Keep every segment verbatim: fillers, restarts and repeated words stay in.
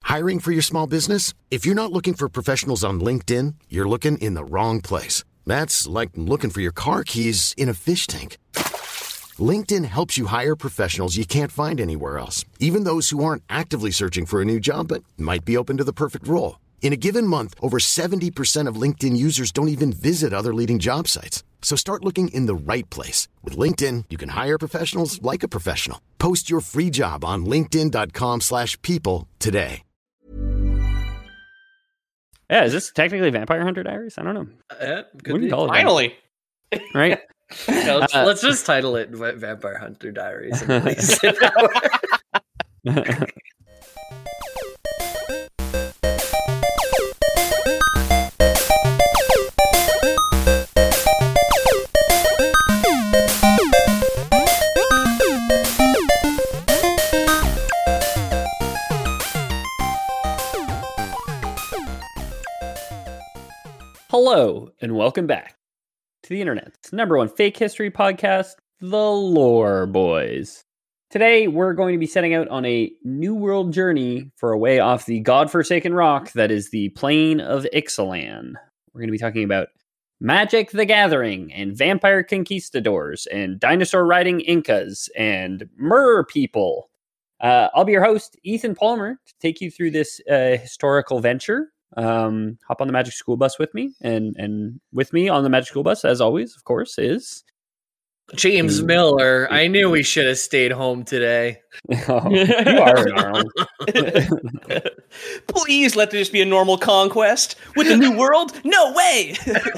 Hiring for your small business? If you're not looking for professionals on LinkedIn, you're looking in the wrong place. That's like looking for your car keys in a fish tank. LinkedIn helps you hire professionals you can't find anywhere else, even those who aren't actively searching for a new job but might be open to the perfect role. In a given month, over seventy percent of LinkedIn users don't even visit other leading job sites. So start looking in the right place. With LinkedIn, you can hire professionals like a professional. Post your free job on linkedin.com slash people today. Yeah, is this technically Vampire Hunter Diaries? I don't know. Uh, We can call it Finally. that, right? No, let's, Uh, let's just title it Va- Vampire Hunter Diaries. And release it. Hello, and welcome back to the internet's number one fake history podcast, The Lore Boys. Today, we're going to be setting out on a new world journey for a way off the godforsaken rock that is the Plain of Ixalan. We're going to be talking about Magic the Gathering, and vampire conquistadors, and dinosaur-riding Incas, and mer people. Uh, I'll be your host, Ethan Palmer, to take you through this uh, historical venture. Um, hop on the Magic School Bus with me, and and with me on the Magic School Bus, as always, of course, is James Miller. I knew we should have stayed home today. oh, you are an Arnold. Please let this be a normal conquest with the new world. No way.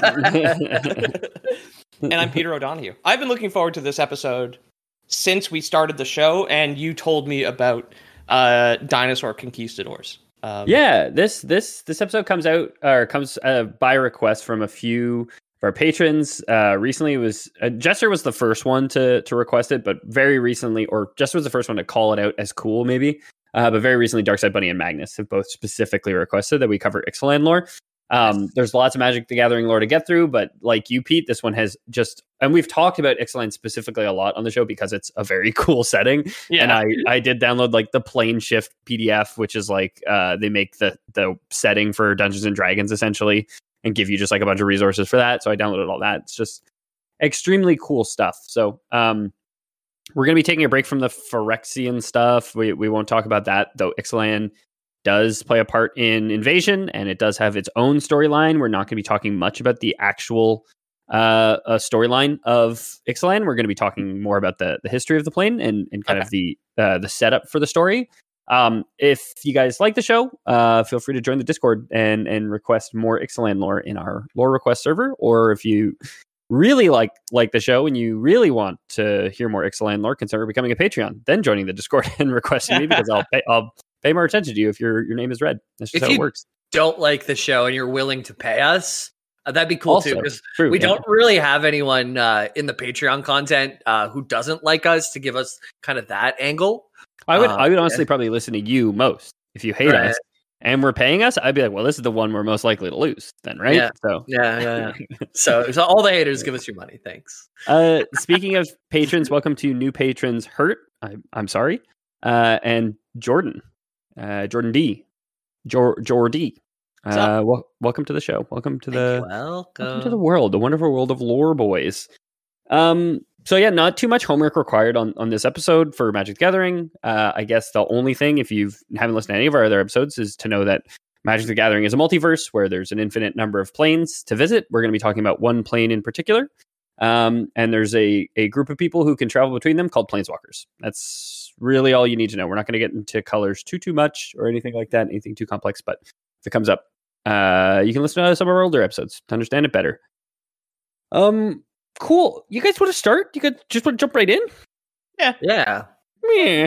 And I'm Peter O'Donohue. I've been looking forward to this episode since we started the show, and you told me about uh, dinosaur conquistadors. Um, Yeah, this this this episode comes out or comes uh, by request from a few of our patrons. Uh, recently, it was uh, Jester was the first one to to request it, but very recently, or Jester was the first one to call it out as cool, maybe. Uh, but very recently, Darkside Bunny and Magnus have both specifically requested that we cover Ixalan lore. Um, there's lots of Magic the Gathering lore to get through, but like you, Pete, this one has just, and we've talked about Ixalan specifically a lot on the show because it's a very cool setting. Yeah. And I, I did download like the Plane Shift P D F, which is like, uh, they make the, the setting for Dungeons and Dragons essentially and give you just like a bunch of resources for that. So I downloaded all that. It's just extremely cool stuff. So, um, we're going to be taking a break from the Phyrexian stuff. We, we won't talk about that, though Ixalan does play a part in Invasion, and it does have its own storyline. We're not going to be talking much about the actual uh, uh, storyline of Ixalan. We're going to be talking more about the, the history of the plane and, and kind Okay. of the uh, the setup for the story. Um, if you guys like the show, uh, feel free to join the Discord and and request more Ixalan lore in our lore request server. Or if you really like like the show and you really want to hear more Ixalan lore, consider becoming a Patreon, then joining the Discord and requesting me because I'll pay, I'll pay more attention to you if your your name is read. That's just If how it you works. Don't like the show and you're willing to pay us, uh, that'd be cool Also, too. Because true, we yeah. don't really have anyone uh, in the Patreon content uh, who doesn't like us to give us kind of that angle. I would uh, I would honestly yeah. probably listen to you most if you hate Right. us and we're paying us. I'd be like, well, this is the one we're most likely to lose, then, right? Yeah. So, Yeah, yeah, yeah. so, so all the haters, give us your money. Thanks. uh, speaking of patrons, welcome to new patrons. Hurt, I, I'm sorry, uh, and Jordan, uh, Jordan D, Jor Jordy. What's Uh, wel- welcome to the show. Welcome to the Welcome. welcome to the world, the wonderful world of Lore Boys. Um. So yeah, not too much homework required on, on this episode for Magic the Gathering. Uh, I guess the only thing, if you haven't listened to any of our other episodes, is to know that Magic the Gathering is a multiverse where there's an infinite number of planes to visit. We're going to be talking about one plane in particular. Um, and there's a, a group of people who can travel between them called Planeswalkers. That's really all you need to know. We're not going to get into colors too, too much or anything like that, anything too complex. But if it comes up, uh, you can listen to some of our older episodes to understand it better. Um, cool. You guys want to start? You could just want to jump right in? Yeah. Meh.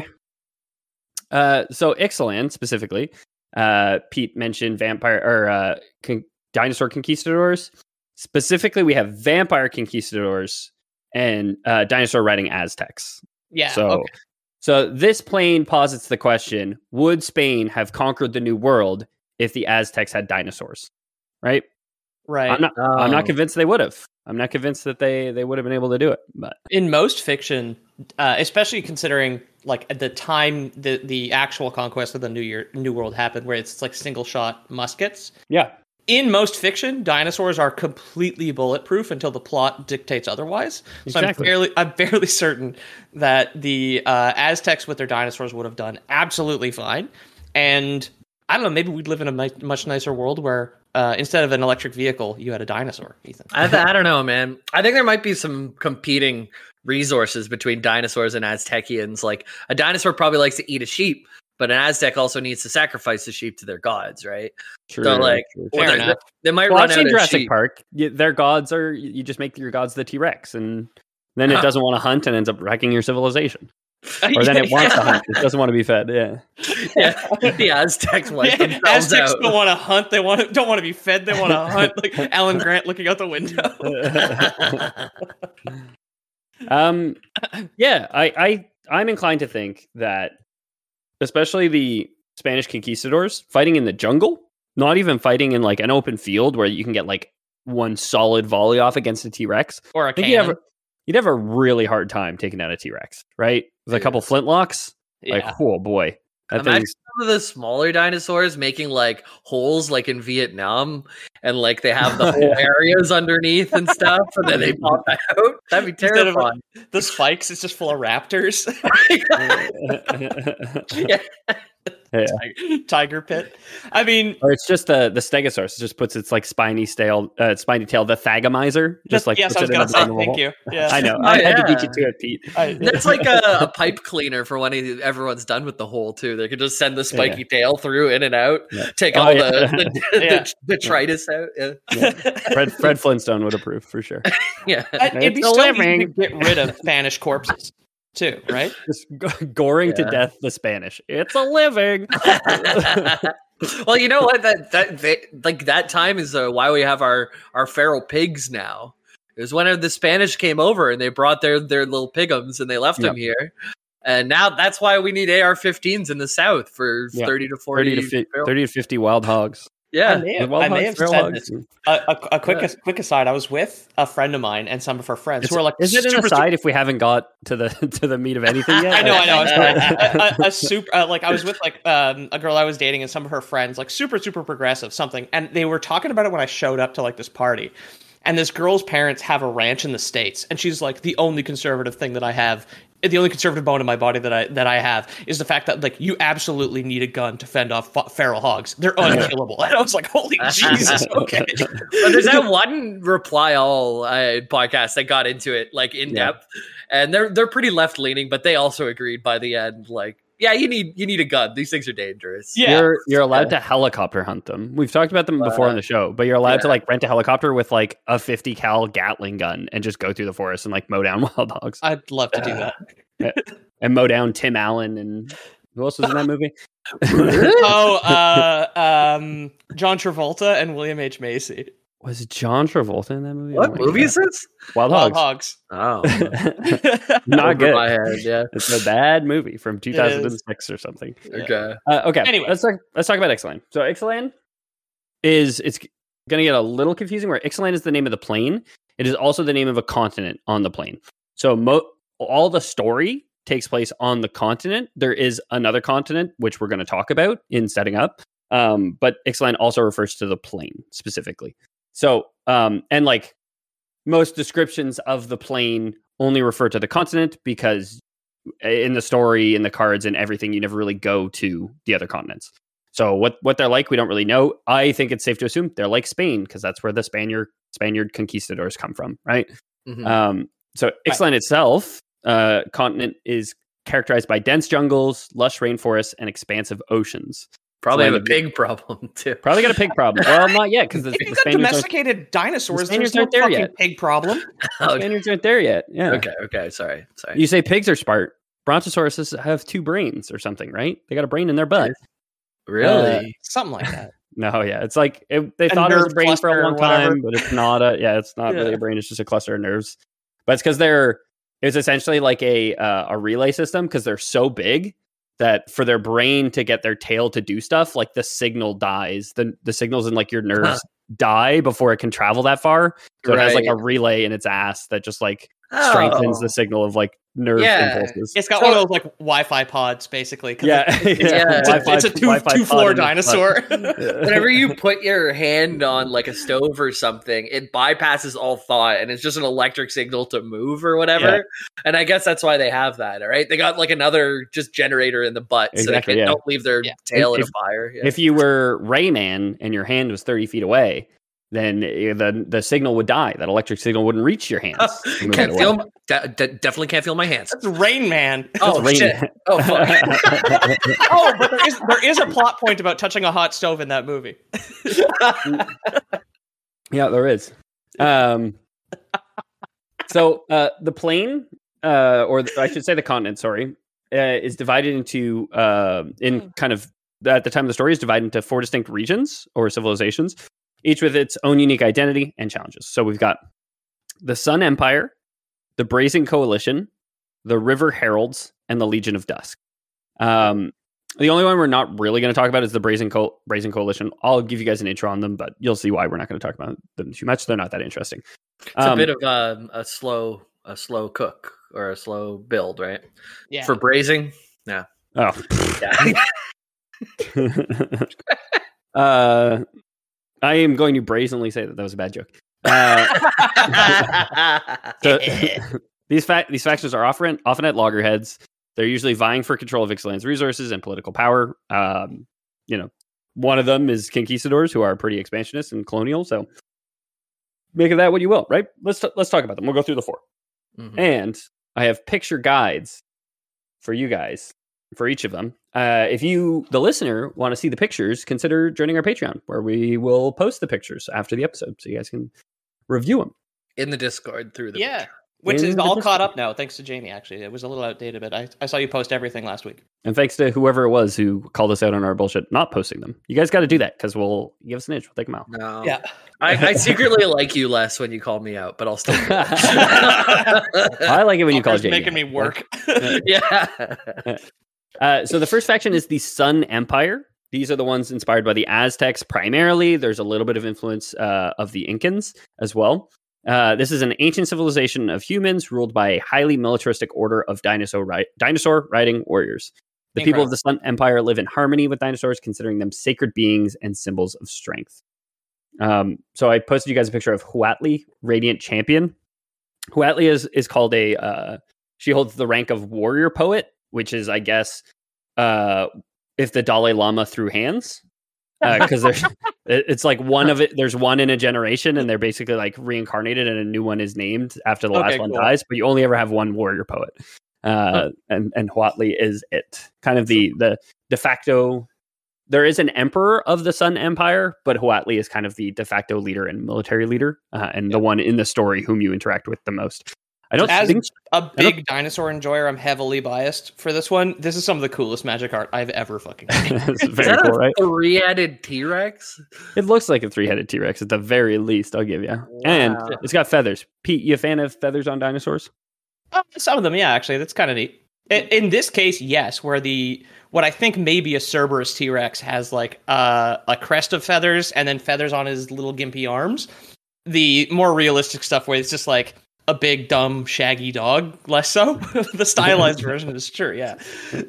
Uh, so Ixalan specifically, uh, Pete mentioned vampire or uh, con- dinosaur conquistadors. Specifically, we have vampire conquistadors and uh, dinosaur riding Aztecs. Yeah. So, okay. so this plane posits the question: would Spain have conquered the New World if the Aztecs had dinosaurs? Right? Right. I'm not. I'm not Oh. convinced they would have. I'm not convinced that they they would have been able to do it. But in most fiction, uh, especially considering like at the time the the actual conquest of the New Year New World happened, where it's like single shot muskets. Yeah. In most fiction, dinosaurs are completely bulletproof until the plot dictates otherwise. So Exactly. I'm fairly, I'm fairly certain that the uh, Aztecs with their dinosaurs would have done absolutely fine. And I don't know, maybe we'd live in a mi- much nicer world where uh, instead of an electric vehicle, you had a dinosaur, Ethan. I, th- I don't know, man. I think there might be some competing resources between dinosaurs and Aztecians. Like a dinosaur probably likes to eat a sheep, but an Aztec also needs to sacrifice the sheep to their gods, right? True, so like, true, well, Fair they, enough. they might well, run I've out seen of Jurassic sheep. Park. You, their gods are you just make your gods the T-Rex, and then it doesn't want to hunt and ends up wrecking your civilization. Or then it wants to hunt, it doesn't want to be fed. Yeah, Yeah, the Aztecs wipe Yeah, themselves Aztecs out. don't want to hunt. They want to, don't want to be fed. They want to hunt. Like Alan Grant looking out the window. um, yeah, I, I I'm inclined to think that, especially the Spanish conquistadors fighting in the jungle, not even fighting in like an open field where you can get like one solid volley off against a T-Rex. Or a I think you'd have, cannon. a, you'd have a really hard time taking out a T-Rex, right? With a couple Yes. flintlocks, Yeah. like oh boy, that Imagine thing's some of the smaller dinosaurs making like holes like in Vietnam, and like they have the whole areas underneath and stuff, and then they pop out. That'd be Instead of- terrifying. The spikes, it's just full of raptors. Yeah. yeah. Tiger pit. I mean, Or it's just the the Stegosaurus. It just puts its like spiny tail, uh, spiny tail, the Thagomizer. Just like yes, puts I was it in gonna the say bottom of a thank hole. you. Yeah, I know. Oh, I had to beat yeah. you to it, Pete. I- That's like a, a pipe cleaner for when he- everyone's done with the hole too. They could just send the spiky tail through in and out, Yeah. take Oh, all yeah. the, the, Yeah. the detritus out. Yeah, Fred Fred Flintstone would approve for sure. yeah. I- it'd be It's a so easy to living. get rid of Spanish corpses too, right? Just g- goring to Yeah. death the Spanish. It's a living. Well, you know what? That that they, like that time is uh, why we have our our feral pigs now. It was when the Spanish came over and they brought their their little pigums and they left Yeah. them here. And now that's why we need A R fifteens in the south for Yeah. thirty to forty. thirty to fi- feral- thirty to fifty wild hogs. I Yeah. may The have, wild I may hogs, have feral said hogs. this. A, a, a quick Yeah. quick aside. I was with a friend of mine and some of her friends Is, who are like, is it an super, aside if we haven't got to the to the meat of anything yet? I know, I know. I'm sorry. a, a, a super, uh, like I was with like um, a girl I was dating and some of her friends, like super, super progressive, something, and they were talking about it when I showed up to like this party. And this girl's parents have a ranch in the States, and she's like, the only conservative thing that I have, the only conservative bone in my body that I that I have is the fact that like you absolutely need a gun to fend off f- feral hogs. They're unkillable. And I was like, holy Jesus, okay. But there's that one Reply All uh, podcast that got into it like in Yeah. depth, and they're they're pretty left leaning, but they also agreed by the end. Like, yeah, you need you need a gun. These things are dangerous. Yeah. You're you're allowed to helicopter hunt them. We've talked about them before Uh, on the show, but you're allowed to yeah. like rent a helicopter with like a fifty cal Gatling gun and just go through the forest and like mow down wild hogs I'd love to do that. and mow down Tim Allen and who else was in that movie? Oh, uh, um, John Travolta and William H. Macy. Was John Travolta in that movie? What Oh my movie God. is this? Wild Wild Hogs. Hogs. Oh, Not over good. my head. Yeah. It's a bad movie from two thousand six or something. Okay. Uh, okay. Anyway. let's talk. Let's talk about Ixalan. So Ixalan is it's going to get a little confusing. Where Ixalan is the name of the plane, it is also the name of a continent on the plane. So mo- all the story takes place on the continent. There is another continent which we're going to talk about in setting up, um, but Ixalan also refers to the plane specifically. So um, and like most descriptions of the plane only refer to the continent because in the story, in the cards, and everything, you never really go to the other continents. So what what they're like, we don't really know. I think it's safe to assume they're like Spain because that's where the Spaniard Spaniard conquistadors come from, right? Mhm. Um, so Ixalan itself, uh, continent is characterized by dense jungles, lush rainforests, and expansive oceans. Probably have a Land of- pig problem too. Probably got a pig problem. Well, not yet because the, If the you've got Spaniards, aren't, domesticated dinosaurs, the Spaniards there's no aren't there fucking yet. pig problem. the Spaniards aren't there yet. Yeah. Okay. Okay. Sorry. Sorry. You say pigs are smart. Brontosauruses have two brains or something, right? They got a brain in their butt. Really? Something like that. No, yeah, it's like it, they A thought it was nerve a brain for cluster a or long whatever. time, but it's not a. Yeah, it's not really Yeah. a brain. It's just a cluster of nerves. But it's because they're. It's essentially like a uh, a relay system because they're so big that for their brain to get their tail to do stuff, like the signal dies. The the signals in like your nerves die before it can travel that far. So it has like Right. a relay in its ass that just like Oh. strengthens the signal of like nerve Yeah. impulses. It's got So- one of those like Wi-Fi pods, basically. 'cause Yeah, it's, yeah. Yeah. it's, a, Wi-Fi- it's a two Wi-Fi two pod floor in its butt. dinosaur. Whenever you put your hand on like a stove or something, it bypasses all thought and it's just an electric signal to move or whatever. Yeah. And I guess that's why they have that, all right? They got like another just generator in the butt so Exactly, they can, yeah. don't leave their Yeah. tail If- in a fire. Yeah. If you were Rayman and your hand was thirty feet away, then the the signal would die. That electric signal wouldn't reach your hands. to move can't it feel, away. de- de- definitely can't feel my hands. That's Rain Man. Oh, Rain shit. Man. Oh, fuck. Oh, but there is there is a plot point about touching a hot stove in that movie. Yeah, there is. Um, so uh, the plane, uh, or the, I should say the continent, sorry, uh, is divided into, uh, in kind of, at the time of the story, is divided into four distinct regions or civilizations, each with its own unique identity and challenges. So we've got the Sun Empire, the Brazen Coalition, the River Heralds, and the Legion of Dusk. Um, the only one we're not really going to talk about is the Brazen Co- Brazen Coalition. I'll give you guys an intro on them, but you'll see why we're not going to talk about them too much. They're not that interesting. It's a Um, bit of um, a slow, a slow cook or a slow build, right? Yeah. For braising, oh, yeah. uh, I am going to brazenly say that that was a bad joke. Uh, so, these fa- these factions are often often at loggerheads. They're usually vying for control of Ixalan's resources and political power. Um, you know, one of them is conquistadors, who are pretty expansionist and colonial. So make of that what you will, right? Let's t- let's talk about them. We'll go through the four, Mhm. and I have picture guides for you guys for each of them. Uh, if you, the listener, want to see the pictures, consider joining our Patreon, where we will post the pictures after the episode, so you guys can review them. In the Discord through the Yeah. Which In is the all Discord. caught up now, thanks to Jamie, actually. It was a little outdated, but I, I saw you post everything last week. And thanks to whoever it was who called us out on our bullshit not posting them. You guys got to do that, because we'll give us an inch. We'll take them out. No. Yeah. I, I secretly like you less when you call me out, but I'll still. do I like it when you call Fucker's Jamie. making me work. it. yeah. Uh, so the first faction is the Sun Empire. These are the ones inspired by the Aztecs primarily. There's a little bit of influence uh, of the Incans as well. Uh, this is an ancient civilization of humans ruled by a highly militaristic order of dinosaur ri- dinosaur riding warriors. The people of the Sun Empire live in harmony with dinosaurs, considering them sacred beings and symbols of strength. Um, so I posted you guys a picture of Huatli, Radiant Champion. Huatli is is called a. Uh, she holds the rank of warrior poet, which is, I guess, uh, if the Dalai Lama threw hands, because there's it's like one of it. There's one in a generation, and they're basically like reincarnated, and a new one is named after the Okay, last one cool. dies. But you only ever have one warrior poet, uh, and and Huatli is it. Kind of the the de facto. There is an emperor of the Sun Empire, but Huatli is kind of the de facto leader and military leader, uh, and the one in the story whom you interact with the most. I don't As think a big dinosaur enjoyer, I'm heavily biased for this one. This is some of the coolest magic art I've ever fucking seen. it's Is very that cool, a right? three-headed T-Rex? It looks like a three-headed T-Rex at the very least, I'll give you. And Wow. it's got feathers. Pete, you a fan of feathers on dinosaurs? Uh, some of them, yeah, actually, that's kind of neat. In, in this case, yes, where the what I think may be a Cerberus T-Rex has like uh, a crest of feathers and then feathers on his little gimpy arms. The more realistic stuff where it's just like a big, dumb, shaggy dog, less so. The stylized version is true, yeah.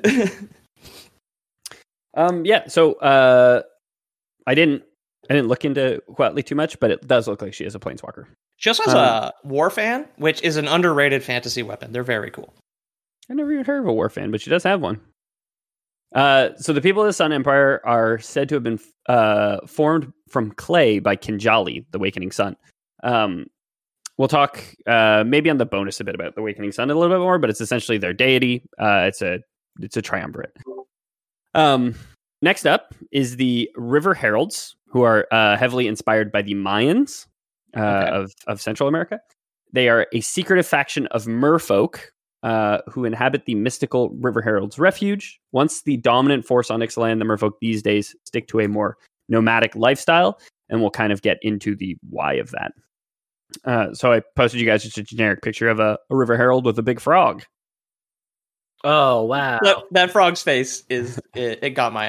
Um, yeah, so uh, I didn't I didn't look into Huatli too much, but it does look like she is a planeswalker. She also has Um, a war fan, which is an underrated fantasy weapon. They're very cool. I never even heard of a war fan, but she does have one. Uh, so the people of the Sun Empire are said to have been uh, formed from clay by Kinjali, the Awakening Sun. Um, we'll talk uh, maybe on the bonus a bit about the Awakening Sun a little bit more, but it's essentially their deity. Uh, it's a it's a triumvirate. Um, next up is the River Heralds, who are uh, heavily inspired by the Mayans uh, Okay. of of Central America. They are a secretive faction of merfolk uh, who inhabit the mystical River Herald's refuge. Once the dominant force on Ixalan, the merfolk these days stick to a more nomadic lifestyle, and we'll kind of get into the why of that. Uh, so I posted you guys just a generic picture of a, a River Herald with a big frog. Oh wow! That, that frog's face is it, it got my ass.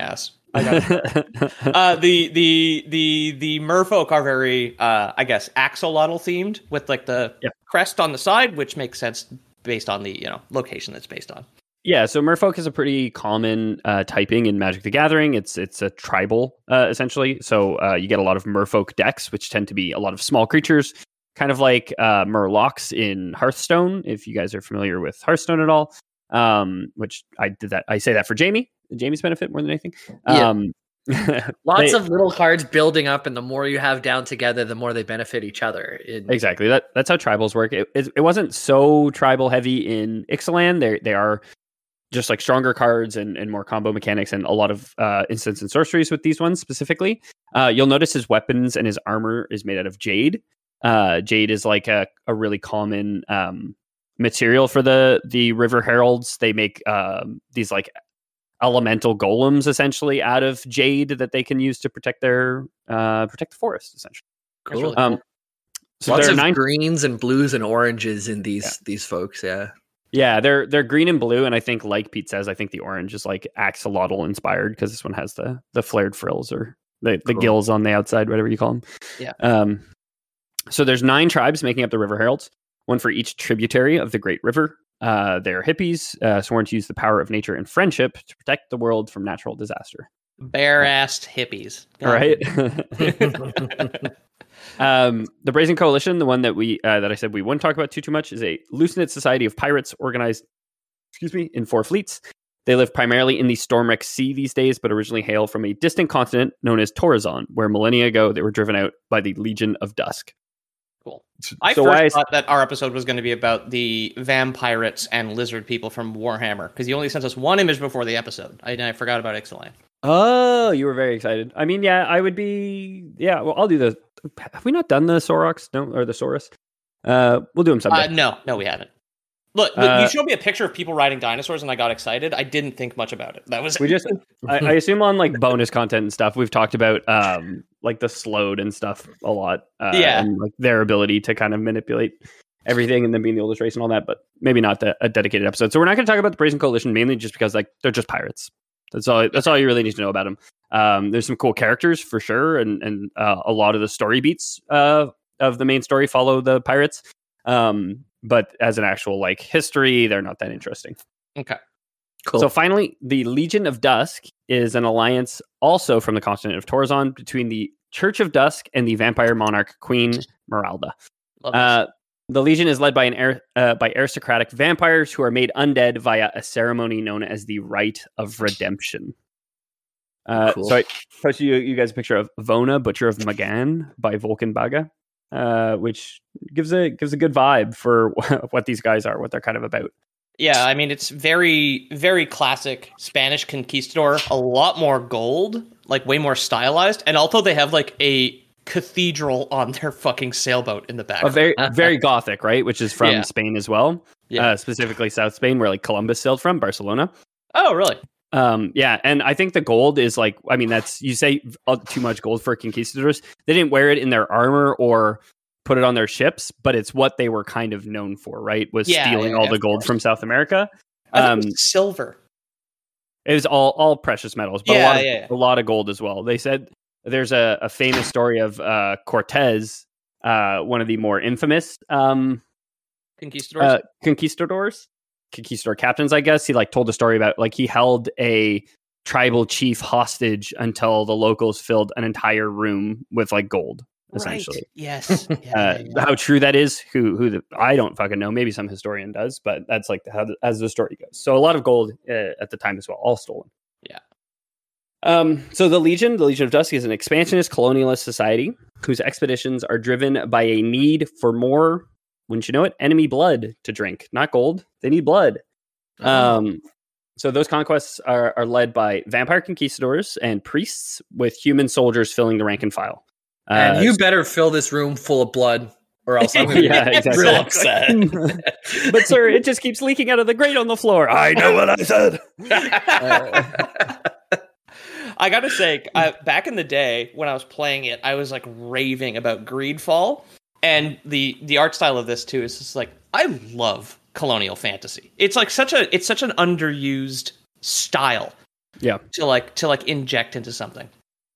I got uh, the the the the merfolk are very, uh, I guess, axolotl themed with like the yep. crest on the side, which makes sense based on the you know location that's based on. Yeah, so merfolk is a pretty common uh, typing in Magic the Gathering. It's it's a tribal, uh, essentially. So uh, you get a lot of merfolk decks, which tend to be a lot of small creatures, kind of like uh, murlocs in Hearthstone, if you guys are familiar with Hearthstone at all. Um, which I did that. I say that for Jamie. Jamie's benefit more than anything. Yeah. Um, Lots they, of little cards building up, and the more you have down together, the more they benefit each other. In- exactly. That that's how tribals work. It, it it wasn't so tribal heavy in Ixalan. They they are just like stronger cards and, and more combo mechanics and a lot of uh, instants and sorceries with these ones specifically. Uh, you'll notice his weapons and his armor is made out of jade. Uh, jade is like a, a really common um, material for the the River Heralds. They make um, these like elemental golems essentially out of jade that they can use to protect their uh, protect the forest essentially. Cool. Really Um, cool. so Lots there are of nine. greens and blues and oranges in these Yeah. these folks. Yeah. Yeah, they're they're green and blue, and I think, like Pete says, I think the orange is like axolotl inspired because this one has the the flared frills or the, the Cool. gills on the outside, whatever you call them. Yeah. Um. So there's nine tribes making up the River Heralds, one for each tributary of the Great River. Uh, they're hippies, uh, sworn to use the power of nature and friendship to protect the world from natural disaster. Bare-assed hippies. All right. Um, the Brazen Coalition, the one that we uh, that I said we wouldn't talk about too too much, is a loose-knit society of pirates organized, excuse me, in four fleets. They live primarily in the Stormwreck Sea these days, but originally hail from a distant continent known as Torazon, where millennia ago they were driven out by the Legion of Dusk. Cool. I So first why I- thought that our episode was going to be about the vampirates and lizard people from Warhammer, because you only sent us one image before the episode. I, I forgot about Ixalan. Oh, you were very excited. I mean, yeah, I would be. Yeah, well, I'll do the. Have we not done the Sorox? No, or the Saurus? Uh, we'll do them someday. Uh, no, no, we haven't. Look, look Uh, you showed me a picture of people riding dinosaurs, and I got excited. I didn't think much about it. That was We just, I, I assume on like bonus content and stuff, we've talked about um like the slowed and stuff a lot. Uh, Yeah. and like their ability to kind of manipulate everything and then being the oldest race and all that, but maybe not the, a dedicated episode. So we're not going to talk about the Brazen Coalition mainly just because like they're just pirates. That's all. That's all you really need to know about them. Um, there's some cool characters for sure, and and uh, a lot of the story beats uh, of the main story follow the pirates. Um, but as an actual like history, they're not that interesting. okay. Cool. So finally, the Legion of Dusk is an alliance also from the continent of Torazon between the Church of Dusk and the vampire monarch Queen Meralda. Love this. Uh, the Legion is led by an air, uh, by aristocratic vampires who are made undead via a ceremony known as the Rite of Redemption. Uh, Cool. So I posted you, you guys a picture of Vona, Butcher of Magan by Volkan Baga, uh, which gives a gives a good vibe for what these guys are, what they're kind of about. Yeah, I mean, it's very, very classic Spanish conquistador. A lot more gold, like way more stylized. And although they have like a cathedral on their fucking sailboat in the back. A very very gothic, right? Which is from Yeah. Spain as well. Yeah. Uh, specifically South Spain, where like Columbus sailed from, Barcelona. Oh, really? Um, yeah, and I think the gold is like, I mean, that's you say uh, too much gold for conquistadors. They didn't wear it in their armor or put it on their ships, but it's what they were kind of known for, right? Was Yeah, stealing yeah, all yeah, the of gold course. from South America. I think Um, it was silver. it was all all precious metals, but a Yeah, lot of, yeah, yeah. a lot of gold as well. They said there's a, a famous story of uh, Cortez, uh, one of the more infamous um, Conquistadors. uh, conquistadors, conquistador captains, I guess. He like told a story about like he held a tribal chief hostage until the locals filled an entire room with like gold, essentially. Right. Yes. Yeah, Uh, yeah, yeah. How true that is, who who the, I don't fucking know. Maybe some historian does, but that's like how the, as the story goes. So a lot of gold uh, at the time as well, all stolen. Yeah. Um. So the Legion, the Legion of Dusk, is an expansionist colonialist society whose expeditions are driven by a need for more, wouldn't you know it, enemy blood to drink, not gold. They need blood. Um. So those conquests are, are led by vampire conquistadors and priests, with human soldiers filling the rank and file. Uh, and you better fill this room full of blood, or else I'm going to Yeah, be exactly. real upset. but sir, it just keeps leaking out of the grate on the floor. I know what I said. I gotta say, I, back in the day when I was playing it, I was like raving about Greedfall, and the the art style of this too is just like I love colonial fantasy. It's like such a it's such an underused style. Yeah. To like to like inject into something.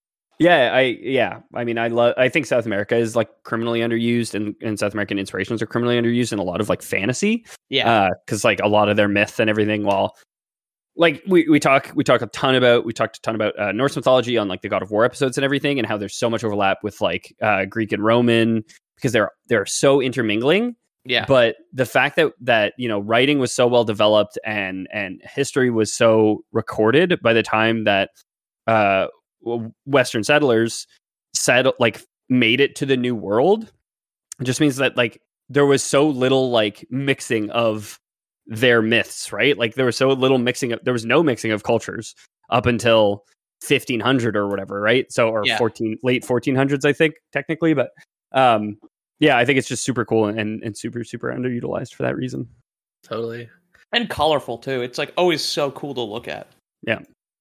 Yeah, I yeah. I mean, I love. I think South America is like criminally underused, and, and South American inspirations are criminally underused in a lot of like fantasy. Yeah, because uh, like a lot of their myth and everything. While like we we talk we talk a ton about we talked a ton about uh, Norse mythology on like the God of War episodes and everything, and how there's so much overlap with like uh, Greek and Roman because they're they're so intermingling. Yeah. But the fact that that you know writing was so well developed and and history was so recorded by the time that uh, Western settlers said like made it to the New World, it just means that like there was so little like mixing of their myths, right? Like there was so little mixing of there was no mixing of cultures up until fifteen hundred or whatever, right? So or yeah. fourteen late fourteen hundreds, I think technically, but um. Yeah, I think it's just super cool and, and super, super underutilized for that reason. Totally. And colorful, too. It's like always so cool to look at. Yeah.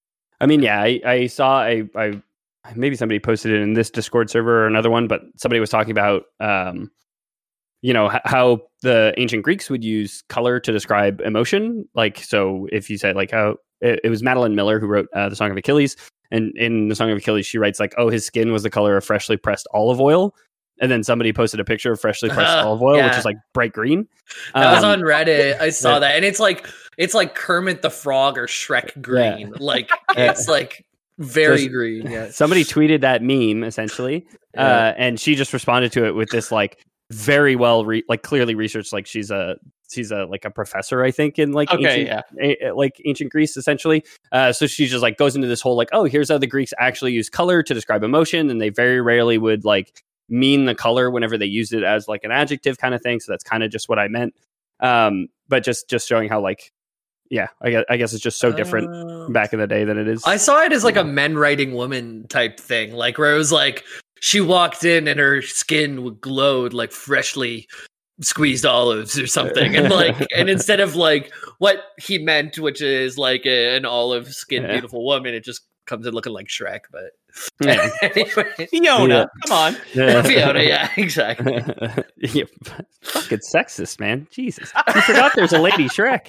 I mean, yeah, I, I saw, I, I maybe somebody posted it in this Discord server or another one, but somebody was talking about, um, you know, h- how the ancient Greeks would use color to describe emotion. Like, so if you said like how it, it was Madeline Miller who wrote uh, the Song of Achilles. And in the Song of Achilles, she writes like, oh, his skin was the color of freshly pressed olive oil. And then somebody posted a picture of freshly pressed Uh, olive oil, yeah. which is like bright green. That Um, was on Reddit. I saw yeah. that, and it's like it's like Kermit the Frog or Shrek green. Like it's like very So- green. Yeah. Somebody tweeted that meme essentially, Yeah. uh, and she just responded to it with this like very well, re- like clearly researched. Like she's a she's a like a professor, I think, in like Okay, ancient, a- like ancient Greece, essentially. Uh, so she just like goes into this whole like, oh, here's how the Greeks actually use color to describe emotion, and they very rarely would like mean the color whenever they used it as like an adjective kind of thing. So that's kind of just what I meant. Um, but just just showing how like, yeah, I guess, I guess it's just so different Um, back in the day than it is. I saw it as like a men writing woman type thing, like where it was like she walked in and her skin glowed like freshly squeezed olives or something, and like and instead of like what he meant, which is like a, an olive skinned Yeah. beautiful woman, it just comes in looking like Shrek. But Yeah. anyway, Fiona, Yeah. come on. Yeah. Fiona, yeah, exactly. Yeah, fucking sexist, man. Jesus, you forgot there's a lady Shrek.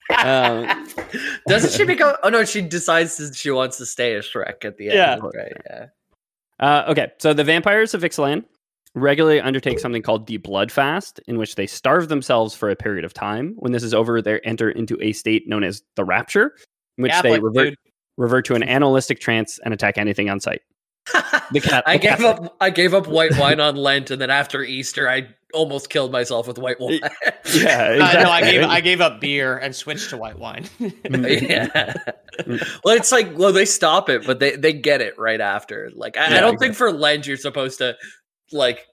Um, Doesn't she become? Oh no, she decides that she wants to stay a Shrek at the end. Yeah. Right. Yeah. Uh, okay, so the vampires of Ixalan regularly undertake something called the Blood Fast, in which they starve themselves for a period of time. When this is over, they enter into a state known as the Rapture, in which they Catholic, revert dude. revert to an animalistic trance and attack anything on sight. The cat- I the gave Catholic- up. I gave up white wine on Lent, and then after Easter, I almost killed myself with white wine. Yeah, Uh, exactly. no, I gave I gave up beer and switched to white wine. yeah. Well, it's like, well, they stop it, but they, they get it right after. Like, I, Yeah, I don't exactly. think for Lent you're supposed to like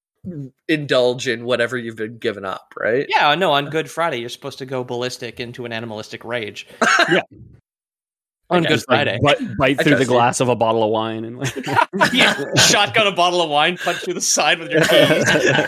indulge in whatever you've been given up, right? Yeah, no, on Good Friday you're supposed to go ballistic into an animalistic rage. Yeah. On Okay. Good Just, like, Friday. bite, bite I through the trust you. glass of a bottle of wine and like. Yeah, shotgun a bottle of wine, punch through the side with your keys.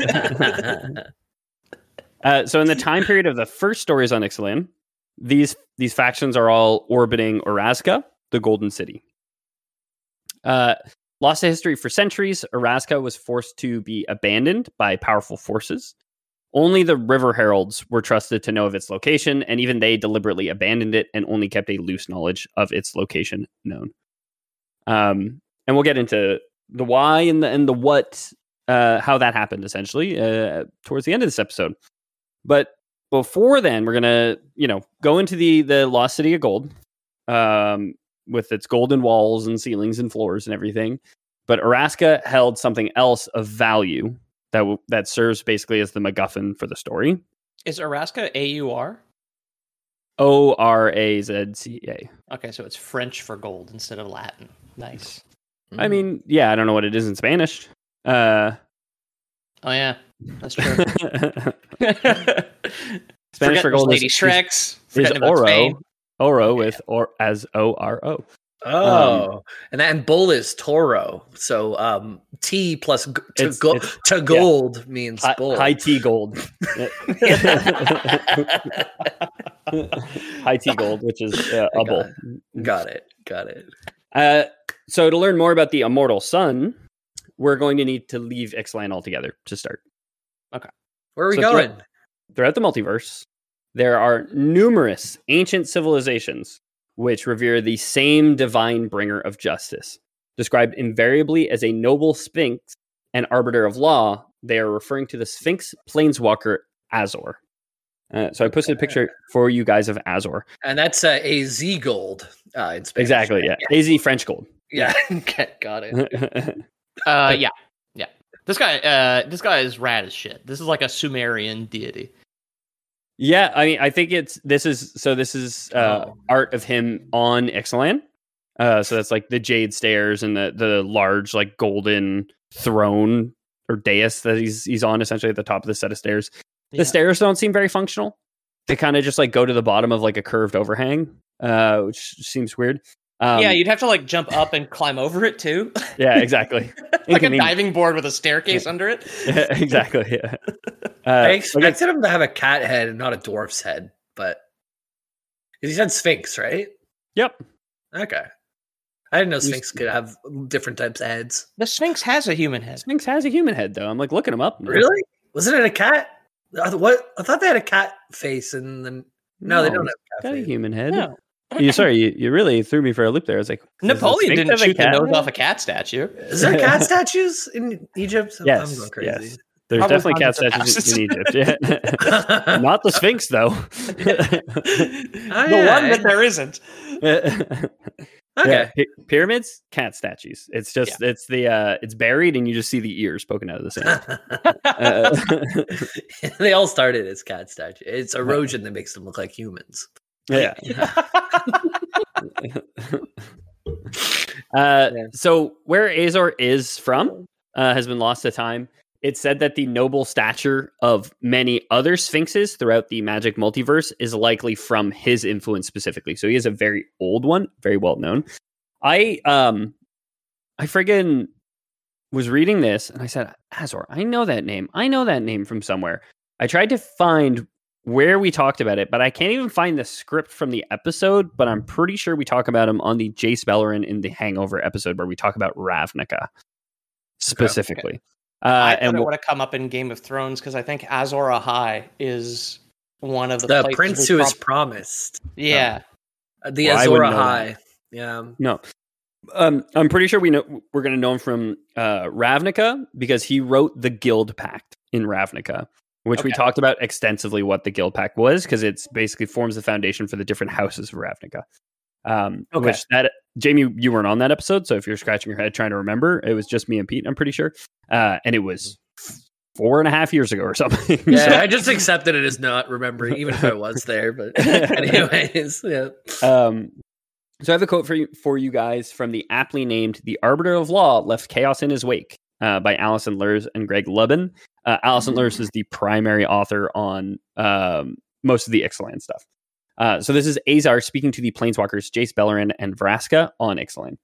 Uh, so in the time period of the first stories on Ixalan, these these factions are all orbiting Orazca, the Golden City. Uh, lost to history for centuries, Orazca was forced to be abandoned by powerful forces. Only the River Heralds were trusted to know of its location, and even they deliberately abandoned it and only kept a loose knowledge of its location known. Um, and we'll get into the why and the and the what, uh, how that happened essentially uh, towards the end of this episode. But before then, we're gonna, you know, go into the the Lost City of Gold, um, with its golden walls and ceilings and floors and everything. But Orazca held something else of value that w- that serves basically as the MacGuffin for the story. Is Orazca A U R? O R A Z C A. Okay, so it's French for gold instead of Latin. Nice. I mean, yeah, I don't know what it is in Spanish. Uh, Oh yeah, that's true. Spanish Forgetting for gold those Lady is, Shreks. is Forgetting about Oro. Spain. Oro with or as O R O. Oh, and that and bull is Toro. So um, T plus g- to, It's- go- it's- to gold means Hi- bull. High tea gold. High tea gold, which is uh, a Got bull. it. Got it. Got it. Uh, so to learn more about the immortal sun, we're going to need to leave Ixalan altogether to start. Where are we So going? Throughout the multiverse, there are numerous ancient civilizations which revere the same divine bringer of justice. Described invariably as a noble sphinx and arbiter of law, they are referring to the Sphinx planeswalker Azor. Uh, so I posted a picture for you guys of Azor. And that's uh, A Z gold uh, in Spanish. Exactly, yeah. yeah. A Z French gold. Yeah, okay, got it. uh, yeah, yeah. This guy, uh, this guy is rad as shit. This is like a Sumerian deity. Yeah, I mean, I think it's, this is, so this is uh, oh. art of him on Ixalan. Uh, so that's like the jade stairs and the the large like golden throne or dais that he's he's on essentially at the top of the set of stairs. The yeah. stairs don't seem very functional. They kind of just like go to the bottom of like a curved overhang, uh, which seems weird. Um, yeah, you'd have to like jump up and climb over it too. Yeah, exactly. Like a diving board with a staircase yeah. under it. Yeah, exactly. Yeah. Uh, I expected him to have a cat head and not a dwarf's head, but he said Sphinx, right? Yep. Okay. I didn't know Sphinx could have different types of heads. The Sphinx has a human head. Sphinx has a human head, though. I'm like looking him up. Now. Really? Wasn't it a cat? I th- what? I thought they had a cat face, and then no, no they don't have a cat got face. a human head. No. You sorry, you, you really threw me for a loop there. I was like, Napoleon didn't shoot the nose off a cat statue. Is there cat statues in Egypt? Yes, I'm going crazy. Yes. There's Probably definitely cat statues in, in Egypt. Yeah. Not the Sphinx, though. oh, the yeah. one that there isn't. Okay. Yeah, p- pyramids, cat statues. It's just yeah. it's the uh, it's buried, and you just see the ears poking out of the sand. uh, they all started as cat statues. It's erosion that makes them look like humans. Yeah. uh, so where Azor is from uh, has been lost to time. It's said that the noble stature of many other sphinxes throughout the Magic multiverse is likely from his influence specifically. So he is a very old one, very well known. I um, I friggin' was reading this and I said, Azor, I know that name. I know that name from somewhere. I tried to find where we talked about it, but I can't even find the script from the episode. But I'm pretty sure we talk about him on the Jace Beleren in the Hangover episode where we talk about Ravnica specifically. Okay. Uh, I thought and it would have come up in Game of Thrones because I think Azor Ahai is one of the, the prince who prom- is promised. Yeah, uh, the well, Azor Ahai. Yeah, no, um, I'm pretty sure we know we're going to know him from uh, Ravnica because he wrote the Guild Pact in Ravnica, which okay. we talked about extensively. What the Guild Pact was because it's basically forms the foundation for the different houses of Ravnica. Um, okay. Which that Jamie, you weren't on that episode, so if you're scratching your head trying to remember, it was just me and Pete. I'm pretty sure, uh, and it was four and a half years ago or something. Yeah, so, I just accepted it as not remembering, even if I was there. But anyways, yeah. Um, so I have a quote for you for you guys from the aptly named "The Arbiter of Law Left Chaos in His Wake" uh, by Alison Lurs and Greg Lubin. Uh, Alison Lurs is the primary author on um, most of the Ixalan stuff. Uh, so this is Azar speaking to the planeswalkers Jace Beleren and Vraska on Ixalan.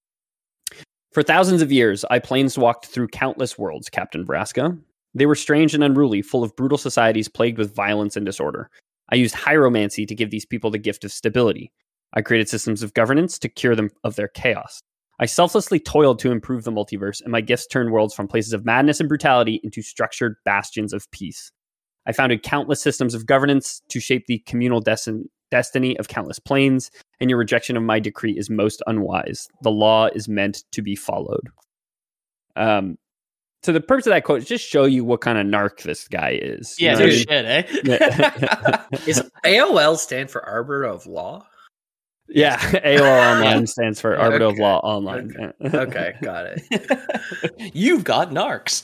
For thousands of years, I planeswalked through countless worlds, Captain Vraska. They were strange and unruly, full of brutal societies plagued with violence and disorder. I used hieromancy to give these people the gift of stability. I created systems of governance to cure them of their chaos. I selflessly toiled to improve the multiverse, and my gifts turned worlds from places of madness and brutality into structured bastions of peace. I founded countless systems of governance to shape the communal destin- destiny of countless planes, and your rejection of my decree is most unwise. The law is meant to be followed. Um, so the purpose of that quote is just show you what kind of narc this guy is. Yeah, no shit, eh? Is A O L stand for Arbiter of Law? Yeah, A O L Online stands for Arbiter okay. of Law Online. Okay, okay got it. You've got narcs.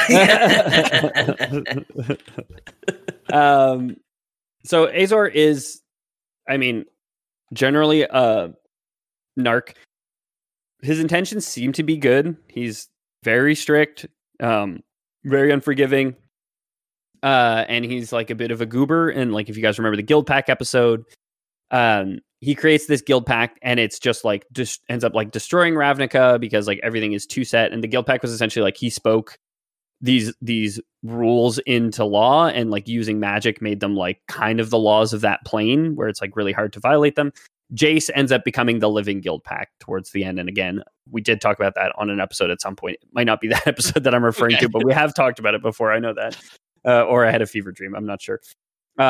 um, so Azor is, I mean, generally a narc. His intentions seem to be good. He's very strict, um, very unforgiving, uh, and he's like a bit of a goober. And like, if you guys remember the Guild Pack episode, um. He creates this guild pact, and it's just like just ends up like destroying Ravnica because like everything is too set. And the guild pact was essentially like he spoke these these rules into law, and like using magic made them like kind of the laws of that plane where it's like really hard to violate them. Jace ends up becoming the living guild pact towards the end. And again, we did talk about that on an episode at some point. It might not be that episode that I'm referring okay. to, but we have talked about it before. I know that, uh, or I had a fever dream. I'm not sure. Um,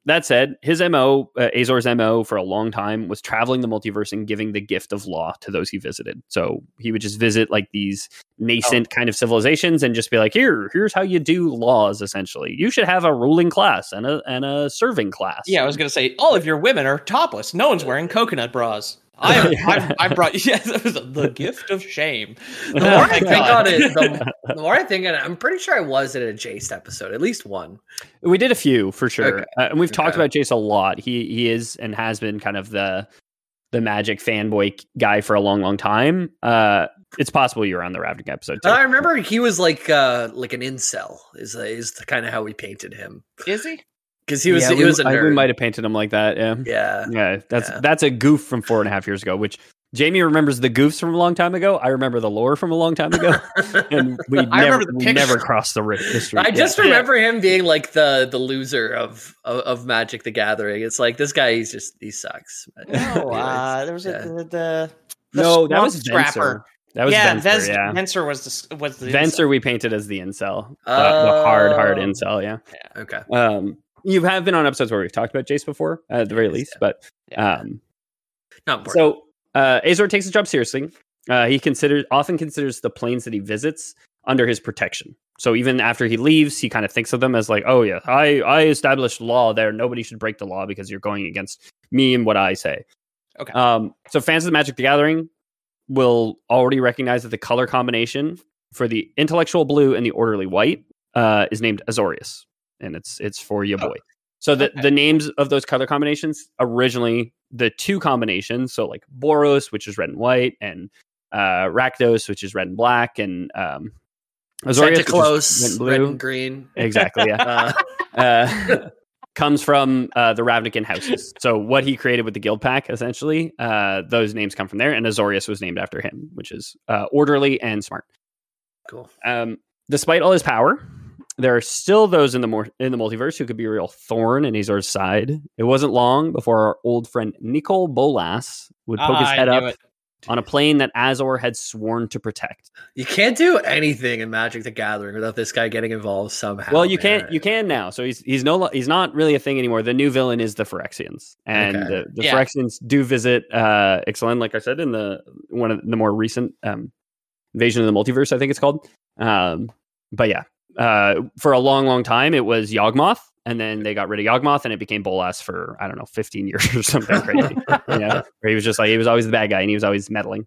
that said, his M O, uh, Azor's M O for a long time was traveling the multiverse and giving the gift of law to those he visited. So he would just visit like these nascent oh. kind of civilizations and just be like, here, here's how you do laws, essentially. You should have a ruling class and a and a serving class. Yeah, I was going to say, all of your women are topless. No one's wearing coconut bras. I am, I, I brought yes, it was the gift of shame. The more I think on it, the, the more I think on it, I'm pretty sure I was in a Jace episode, at least one. We did a few for sure, okay. uh, and we've okay. talked about Jace a lot. He he is and has been kind of the the Magic fanboy guy for a long, long time. Uh, it's possible you were on the Ravnik episode too. I remember he was like uh, like an incel. Is is kind of how we painted him. Is he? Because he was yeah, he we, was a nerd. I, we might have painted him like that. Yeah, yeah, yeah. That's yeah. that's a goof from four and a half years ago. Which Jamie remembers the goofs from a long time ago. I remember the lore from a long time ago, and we I never the we never crossed the, the street. I just yeah. remember him being like the the loser of, of of Magic the Gathering. It's like this guy, he's just he sucks. No, uh, there was yeah. a, the, the, the no, that was Venser. That was yeah, Venser, Vez, yeah. Venser was the was the Venser. incel. We painted as the incel, the, Oh. the hard, hard incel. Yeah. yeah. Okay. Um, you have been on episodes where we've talked about Jace before, uh, at the very Yes, least, yeah. but Yeah. um, Not important. so uh, Azor takes his job seriously. Uh, he considers often considers the planes that he visits under his protection. So even after he leaves, he kind of thinks of them as like, oh yeah, I I established law there. Nobody should break the law because you're going against me and what I say. Okay. Um, so fans of the Magic the Gathering will already recognize that the color combination for the intellectual blue and the orderly white uh, is named Azorius, and it's it's for your boy. Oh. So the, Okay. the names of those color combinations originally the two combinations, so like Boros, which is red and white, and uh, Rakdos, which is red and black, and um, Azorius, Santa Claus, which is red and, red blue. and green. Exactly, yeah. uh, uh, comes from uh, the Ravnican houses. So what he created with the guild pack, essentially, uh, those names come from there, and Azorius was named after him, which is uh, orderly and smart. Cool. Um, despite all his power, there are still those in the more in the multiverse who could be a real thorn in Azor's side. It wasn't long before our old friend Nicol Bolas would poke Ah, his I head knew up it. on a plane that Azor had sworn to protect. You can't do anything in Magic the Gathering without this guy getting involved somehow. Well, you man. can't. You can now. So he's he's no lo- he's not really a thing anymore. The new villain is the Phyrexians, and Okay. the, the Yeah. Phyrexians do visit uh, Ixalan, like I said in the one of the more recent um, Invasion of the Multiverse, I think it's called. Um, but yeah, uh, for a long, long time it was Yawgmoth, and then they got rid of Yawgmoth, and it became Bolas for I don't know, fifteen years or something crazy. You know, where he was just like he was always the bad guy, and he was always meddling.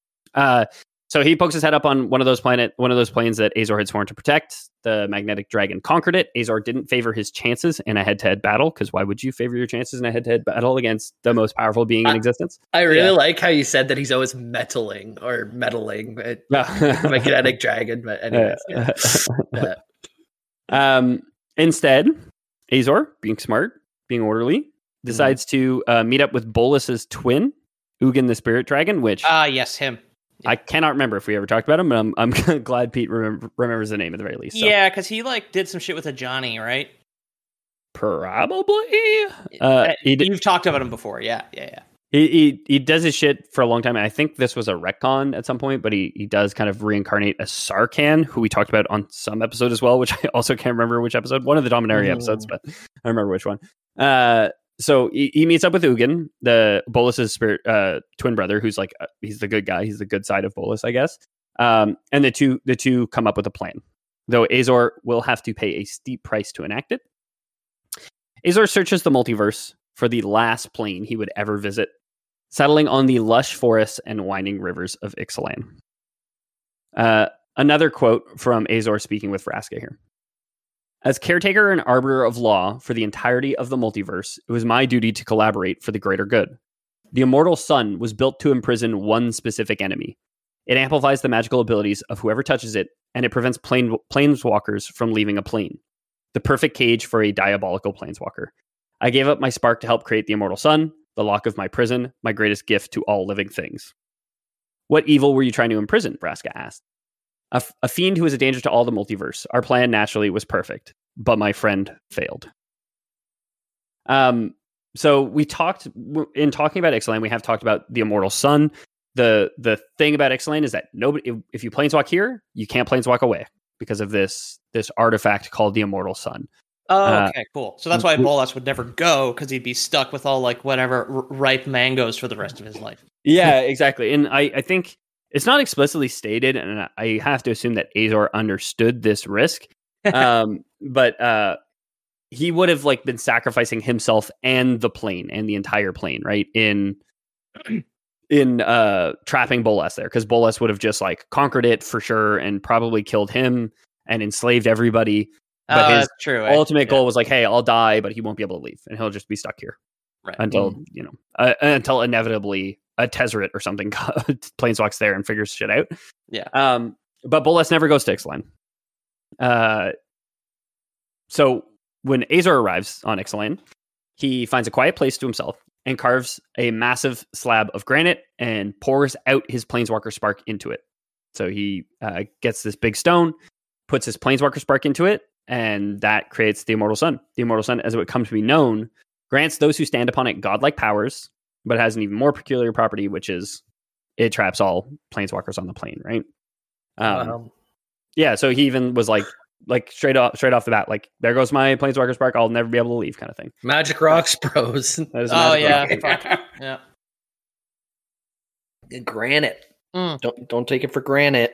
Uh, so he pokes his head up on one of those planet, one of those planes that Azor had sworn to protect. The magnetic dragon conquered it. Azor didn't favor his chances in a head-to-head battle, because why would you favor your chances in a head-to-head battle against the most powerful being in I- existence? I really Yeah. like how you said that he's always meddling or meddling at magnetic dragon. But anyways, yeah. Yeah. um, instead, Azor, being smart, being orderly, decides to uh, meet up with Bolas's twin, Ugin the Spirit Dragon, which Ah, yes, him. I cannot remember if we ever talked about him, but I'm, I'm glad Pete remember, remembers the name at the very least. So. Yeah, because he like did some shit with a Johnny, right? Probably. Uh, he, d- You've talked about him before. Yeah, yeah, yeah. he, he he does his shit for a long time. I think this was a retcon at some point, but he, he does kind of reincarnate as Sarkhan, who we talked about on some episode as well, which I also can't remember which episode. One of the Dominaria Mm. episodes, but I remember which one. Uh, so he, he meets up with Ugin, the Bolas's spirit uh, twin brother, who's like uh, he's the good guy. He's the good side of Bolas, I guess. Um, and the two the two come up with a plan, though Azor will have to pay a steep price to enact it. Azor searches the multiverse for the last plane he would ever visit, settling on the lush forests and winding rivers of Ixalan. Uh, another quote from Azor speaking with Vraska here. As caretaker and arbiter of law for the entirety of the multiverse, it was my duty to collaborate for the greater good. The immortal sun was built to imprison one specific enemy. It amplifies the magical abilities of whoever touches it, and it prevents plane, planeswalkers from leaving a plane. The perfect cage for a diabolical planeswalker. I gave up my spark to help create the immortal sun, the lock of my prison, my greatest gift to all living things. What evil were you trying to imprison? Vraska asked. A, f- a fiend who is a danger to all the multiverse. Our plan naturally was perfect, but my friend failed. Um, so we talked in talking about Ixalan, we have talked about the immortal sun. The the thing about Ixalan is that nobody, if, if you planeswalk here, you can't planeswalk away because of this this artifact called the immortal sun. Oh, Uh, okay, cool. So that's why Bolas would never go, because he'd be stuck with all like whatever r- ripe mangoes for the rest of his life. Yeah, exactly. And I, I think it's not explicitly stated, and I have to assume that Azor understood this risk. Um, but uh, he would have like been sacrificing himself and the plane and the entire plane, right? In in uh, trapping Bolas there, because Bolas would have just like conquered it for sure and probably killed him and enslaved everybody. But Oh, his that's true. eh? ultimate Yeah. goal was like, hey, I'll die, but he won't be able to leave, and he'll just be stuck here Right. until you know, uh, until inevitably a Tezzeret or something planeswalks there and figures shit out. Yeah. Um, but Bolas never goes to Ixalan. Uh, so when Azor arrives on Ixalan, he finds a quiet place to himself and carves a massive slab of granite and pours out his Planeswalker Spark into it. So he uh, gets this big stone, puts his Planeswalker Spark into it, and that creates the Immortal Sun. The Immortal Sun, as it would come to be known, grants those who stand upon it godlike powers, but it has an even more peculiar property, which is it traps all Planeswalkers on the plane, right? Um, Wow. Yeah, so he even was like, like straight off, straight off the bat, like, there goes my Planeswalker Spark, I'll never be able to leave, kind of thing. Magic Rocks Bros. That is Oh Magic yeah. Rock. Fuck. Yeah. Granite. Mm. Don't don't take it for granted.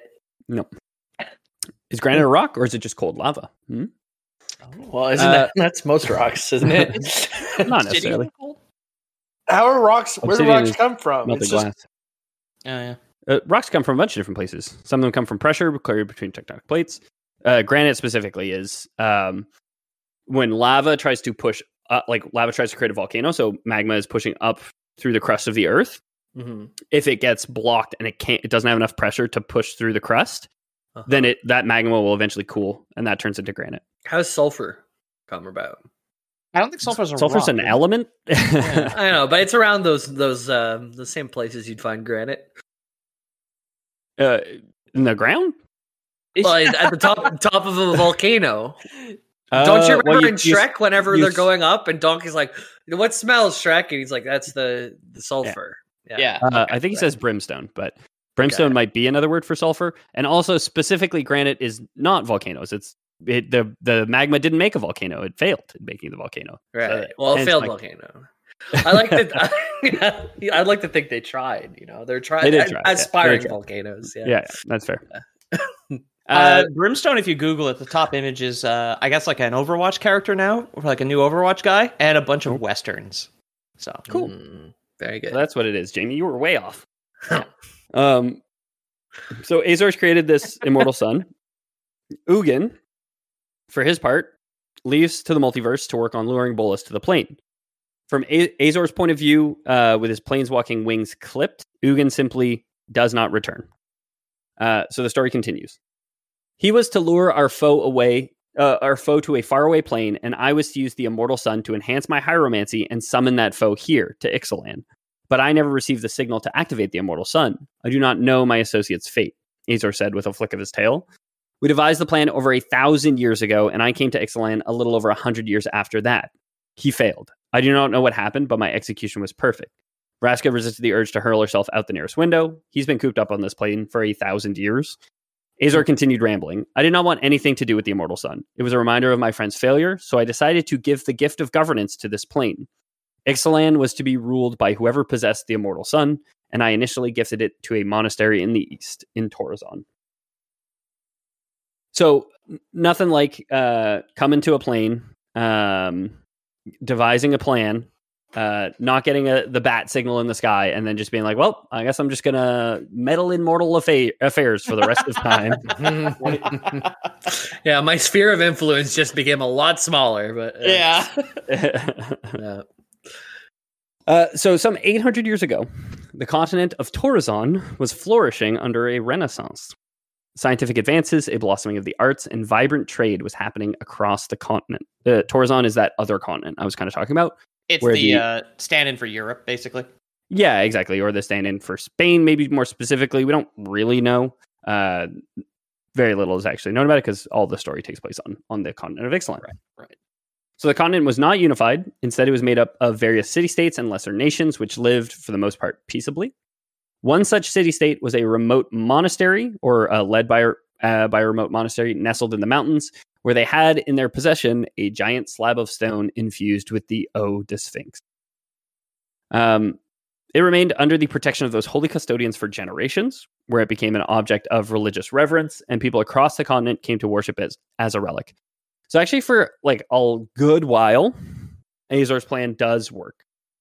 Is granite a rock, or is it just cold lava? Hmm? Well, isn't Uh, that that's most rocks, isn't it? Not necessarily. Oh How are rocks? Where do Obsidian rocks is come from? Melted It's just glass. yeah. Uh, rocks come from a bunch of different places. Some of them come from pressure cleared between tectonic plates. Uh, granite specifically is um, when lava tries to push up, like lava tries to create a volcano. So magma is pushing up through the crust of the earth. Mhm. If it gets blocked and it can't, it doesn't have enough pressure to push through the crust, Uh-huh. then it that magma will eventually cool, and that turns into granite. How's sulfur come about? I don't think sulfur's a Sulfur's rock, an is it? element. Yeah. I don't know, but it's around those those um, the same places you'd find granite. uh, in the ground. Well, at the top top of a volcano. Uh, Don't you remember well, in Shrek whenever you they're s- going up and Donkey's like, "What smells, Shrek?" And he's like, "That's the the sulfur." Yeah. Yeah. Uh, I think he says brimstone, but brimstone Okay. might be another word for sulfur. And also, specifically, granite is not volcanoes. It's it, the the magma didn't make a volcano; it failed in making the volcano. Right. So, well, a hence, failed like- volcano. I like that. I'd like to think they tried. You know, they're They trying did try, yeah. aspiring They tried. volcanoes. Yeah. Yeah, yeah, that's fair. Uh, Uh, Brimstone, if you Google it, the top image is, uh, I guess, like an Overwatch character now, or like a new Overwatch guy, and a bunch of westerns. So Cool. Mm, very good. so that's what it is, Jamie. You were way off. um, so Azor's created this immortal sun. Ugin, for his part, leaves to the multiverse to work on luring Bolas to the plane. From A- Azor's point of view, uh, with his planeswalking wings clipped, Ugin simply does not return. Uh, so the story continues. He was to lure our foe away, uh, our foe to a faraway plane, and I was to use the immortal sun to enhance my hieromancy and summon that foe here to Ixalan. But I never received the signal to activate the immortal sun. I do not know my associate's fate, Azor said with a flick of his tail. We devised the plan over a thousand years ago, and I came to Ixalan a little over a hundred years after that. He failed. I do not know what happened, but my execution was perfect. Vraska resisted the urge to hurl herself out the nearest window. He's been cooped up on this plane for a thousand years. Azor continued rambling. I did not want anything to do with the immortal sun. It was a reminder of my friend's failure, so I decided to give the gift of governance to this plane. Ixalan was to be ruled by whoever possessed the immortal sun, and I initially gifted it to a monastery in the east, in Torazon. So, n- nothing like uh, coming to a plane, um, devising a plan, uh, not getting a, the bat signal in the sky, and then just being like, well, I guess I'm just going to meddle in mortal affa- affairs for the rest of time. Yeah, my sphere of influence just became a lot smaller, but uh, yeah. yeah. Uh, so, some eight hundred years ago, the continent of Torazon was flourishing under a renaissance. Scientific advances, a blossoming of the arts, and vibrant trade was happening across the continent. Uh, Torazon is that other continent I was kind of talking about. It's Where the, the- uh, stand-in for Europe, basically. Yeah, exactly. Or the stand-in for Spain, maybe more specifically. We don't really know. Uh, very little is actually known about it because all the story takes place on, on the continent of Ixalan. Right, right. So the continent was not unified. Instead, it was made up of various city-states and lesser nations, which lived, for the most part, peaceably. One such city-state was a remote monastery, or uh, led by, uh, by a remote monastery nestled in the mountains, where they had in their possession a giant slab of stone infused with the O de Sphinx. Um, it remained under the protection of those holy custodians for generations, where it became an object of religious reverence, and people across the continent came to worship it as a relic. So actually, for like a good while, Azor's plan does work.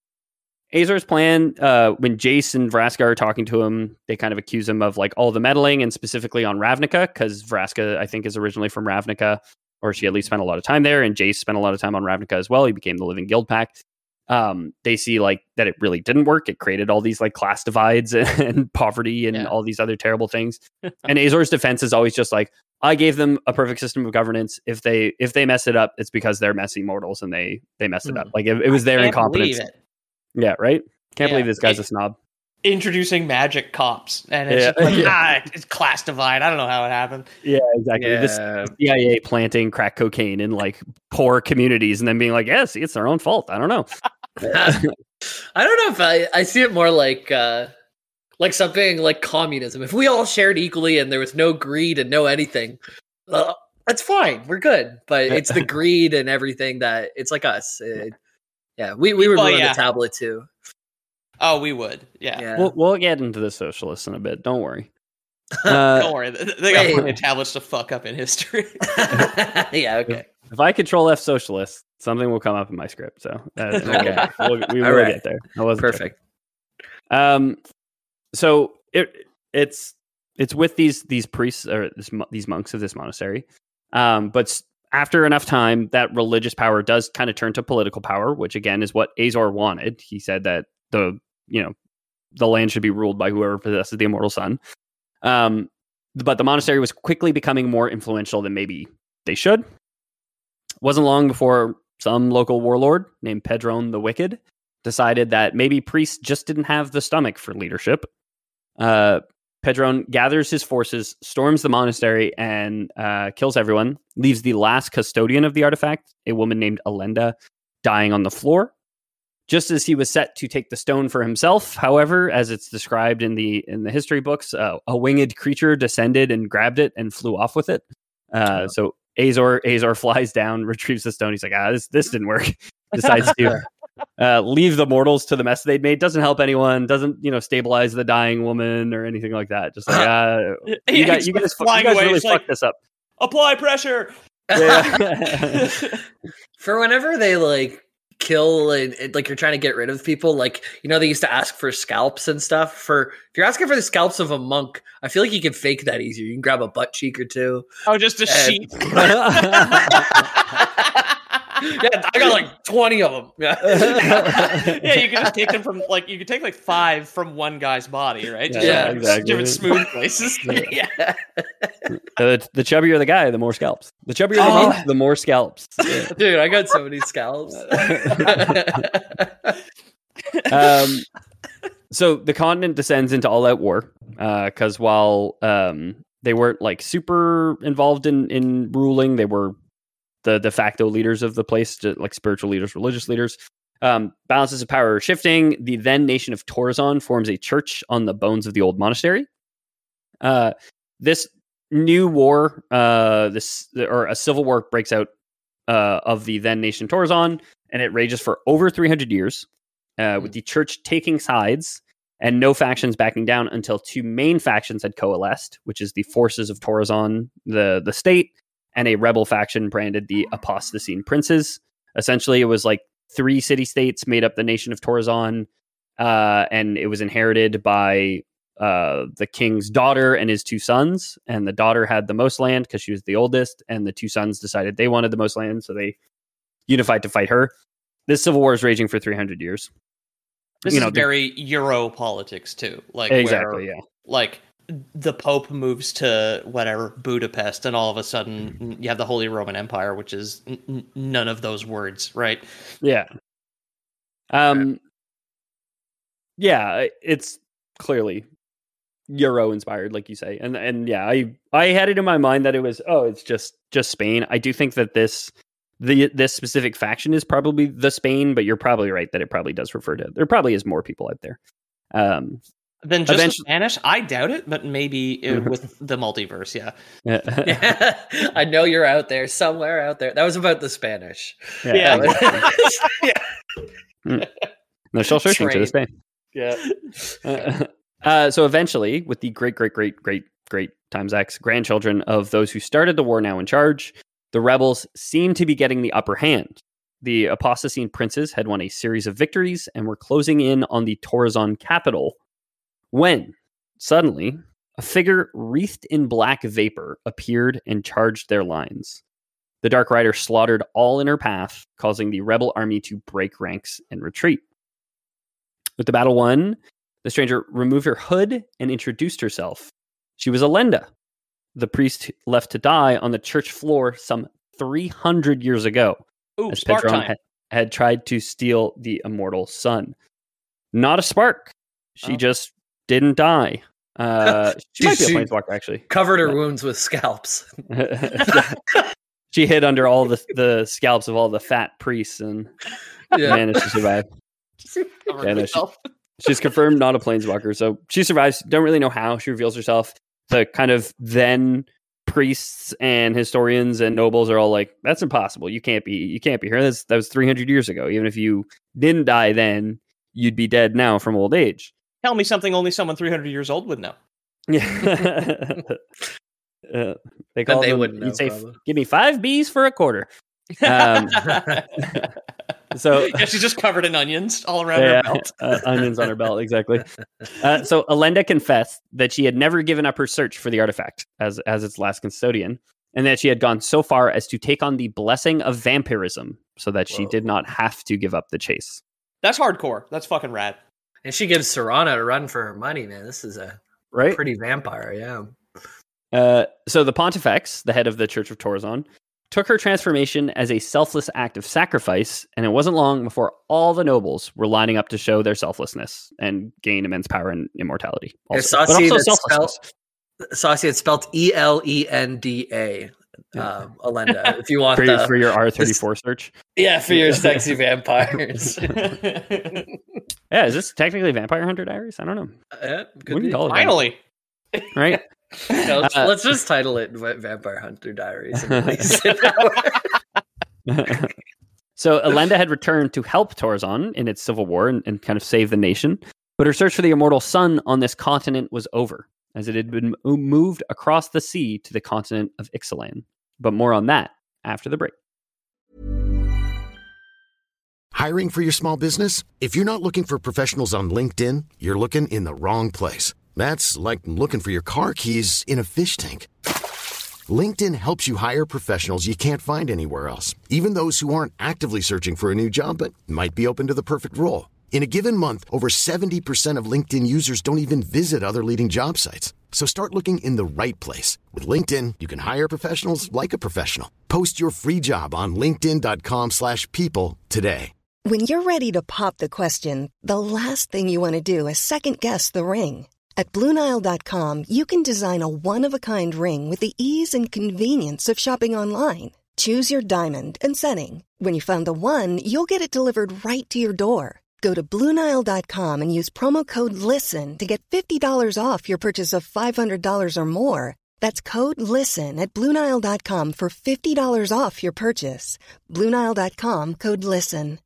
Azor's plan, uh, when Jace and Vraska are talking to him, they kind of accuse him of like all the meddling, and specifically on Ravnica, because Vraska, I think, is originally from Ravnica, or she at least spent a lot of time there, and Jace spent a lot of time on Ravnica as well. He became the Living Guild Pact. Um, they see like that it really didn't work. It created all these like class divides and, and poverty and yeah. all these other terrible things. And Azor's defense is always just like, I gave them a perfect system of governance. If they if they mess it up, it's because they're messy mortals and they they messed it up. Like it, it was their incompetence. Yeah, right. Can't yeah. believe this guy's it, a snob. Introducing magic cops, and it's yeah. just like, yeah. ah, it's class divide. I don't know how it happened. Yeah, exactly. Yeah. This C I A planting crack cocaine in like poor communities, and then being like, "Yeah, see, it's their own fault." I don't know. I don't know if I, I see it more like uh, like something like communism. If we all shared equally and there was no greed and no anything, uh, that's fine. We're good. But it's the greed and everything that it's like us. It, yeah, we we would well, run yeah. the tablet too. Oh, we would. Yeah. yeah. We'll, we'll get into the socialists in a bit. Don't worry. Uh, Don't worry. They got plenty of tablets to fuck up in history. yeah, okay. If, if I control F socialists, something will come up in my script. So uh, okay. we'll, we will right. get there. That wasn't perfect. Joking. Um, so it it's it's with these these priests or this, these monks of this monastery. Um, but after enough time, that religious power does kind of turn to political power, which again is what Azor wanted. He said that the you know the land should be ruled by whoever possesses the immortal sun. Um, but the monastery was quickly becoming more influential than maybe they should. Wasn't long before some local warlord named Pedron the Wicked decided that maybe priests just didn't have the stomach for leadership. Uh, Pedron gathers his forces, storms the monastery, and uh, kills everyone, leaves the last custodian of the artifact, a woman named Elenda, dying on the floor. Just as he was set to take the stone for himself, however, as it's described in the in the history books, uh, a winged creature descended and grabbed it and flew off with it. Uh, oh. So Azor Azor flies down, retrieves the stone. He's like, ah, this this didn't work. Decides to uh, leave the mortals to the mess they'd made. Doesn't help anyone. Doesn't you know stabilize the dying woman or anything like that. Just like, uh, you, yeah, guys, you guys, you guys really fucked like, this up. Apply pressure. Yeah. For whenever they like. kill and, and like you're trying to get rid of people, like you know they used to ask for scalps and stuff. For if you're asking for the scalps of a monk, I feel like you can fake that easier. You can grab a butt cheek or two. Oh, just a and... sheep. Yeah, I got like twenty of them. Yeah, yeah, you can just take them from like you could take like five from one guy's body, right? Just yeah, like, exactly. Different smooth places. Yeah. The, the chubbier the guy, the more scalps. The chubbier the Oh. monk, the more scalps. Yeah. Dude, I got so many scalps. um, so the continent descends into all-out war because uh, while um, they weren't like super involved in in ruling, they were the de facto leaders of the place, like spiritual leaders, religious leaders. Um, balances of power are shifting. The then nation of Torzon forms a church on the bones of the old monastery. Uh, this new war, uh, this or a civil war breaks out uh, of the then nation Torzon, and it rages for over three hundred years, uh, mm. with the church taking sides and no factions backing down until two main factions had coalesced, which is the forces of Torzon, the the state, and a rebel faction branded the Apostasine Princes. Essentially, it was like three city-states made up the nation of Torzon, uh, and it was inherited by uh, the king's daughter and his two sons. And the daughter had the most land because she was the oldest, and the two sons decided they wanted the most land, so they unified to fight her. This civil war is raging for three hundred years. This you know, is very Euro politics, too. Like exactly, where, yeah. Like, the Pope moves to whatever Budapest, and all of a sudden you have the Holy Roman Empire, which is n- none of those words, right? Yeah. Um. Yeah, it's clearly Euro inspired, like you say, and and yeah, I I had it in my mind that it was oh, it's just just Spain. I do think that this the this specific faction is probably the Spain, but you're probably right that it probably does refer to there probably is more people out there. Um. Then just Eventually- Spanish? I doubt it, but maybe it, with the multiverse, yeah. Yeah. I know you're out there, somewhere out there. That was about the Spanish. Yeah. Yeah. They're still searching to this day. Yeah. Uh, uh, so eventually, with the great, great, great, great, great times X grandchildren of those who started the war now in charge, the rebels seem to be getting the upper hand. The Apostacene princes had won a series of victories and were closing in on the Torazon capital when, suddenly, a figure wreathed in black vapor appeared and charged their lines. The Dark Rider slaughtered all in her path, causing the rebel army to break ranks and retreat. With the battle won, the stranger removed her hood and introduced herself. She was Elenda, the priest left to die on the church floor some three hundred years ago, Ooh, as spark Pedron time. had, had tried to steal the immortal sun. Not a spark. She Oh. just didn't die. Uh, she might be a She- planeswalker, actually. Covered her Yeah. wounds with scalps. She hid under all the the scalps of all the fat priests and Yeah. managed to survive. Covered Yeah, no, she- myself. She's confirmed not a planeswalker, so she survives. Don't really know how she reveals herself. The kind of then priests and historians and nobles are all like, "That's impossible. You can't be. You can't be here. That's, that was three hundred years ago. Even if you didn't die then, you'd be dead now from old age." Tell me something only someone three hundred years old would know. Yeah. uh, they call they them, wouldn't know, you'd say, probably. "Give me five bees for a quarter." Um, so yeah, she's just covered in onions all around Yeah, her belt. uh, onions on her belt, exactly. Uh, so Elenda confessed that she had never given up her search for the artifact as as its last custodian, and that she had gone so far as to take on the blessing of vampirism, so that she Whoa. did not have to give up the chase. That's hardcore. That's fucking rad. And she gives Serana a run for her money, man. This is a Right. pretty vampire, yeah. Uh, so the Pontifex, the head of the Church of Torazon, took her transformation as a selfless act of sacrifice, and it wasn't long before all the nobles were lining up to show their selflessness and gain immense power and immortality. Yeah, Also. But Saucy, also that's selflessness. Saucy, it's spelled E L E N D A. Uh, Elenda, if you want For, the, your- for your R thirty-four search. yeah, for your sexy vampires. Yeah, is this technically Vampire Hunter Diaries? I don't know. Yeah, could We can be. call it that, Finally. right? No, let's, Uh, let's just title it Va- Vampire Hunter Diaries. And release it that way. So Elenda had returned to help Torazon in its civil war and, and kind of save the nation, but her search for the immortal sun on this continent was over, as it had been mo- moved across the sea to the continent of Ixalan. But more on that after the break. Hiring for your small business? If you're not looking for professionals on LinkedIn, you're looking in the wrong place. That's like looking for your car keys in a fish tank. LinkedIn helps you hire professionals you can't find anywhere else, even those who aren't actively searching for a new job but might be open to the perfect role. In a given month, over seventy percent of LinkedIn users don't even visit other leading job sites. So start looking in the right place. With LinkedIn, you can hire professionals like a professional. Post your free job on linkedin.com slash people today. When you're ready to pop the question, the last thing you want to do is second-guess the ring. At Blue Nile dot com, you can design a one-of-a-kind ring with the ease and convenience of shopping online. Choose your diamond and setting. When you find the one, you'll get it delivered right to your door. Go to Blue Nile dot com and use promo code LISTEN to get fifty dollars off your purchase of five hundred dollars or more. That's code LISTEN at Blue Nile dot com for fifty dollars off your purchase. Blue Nile dot com, code LISTEN.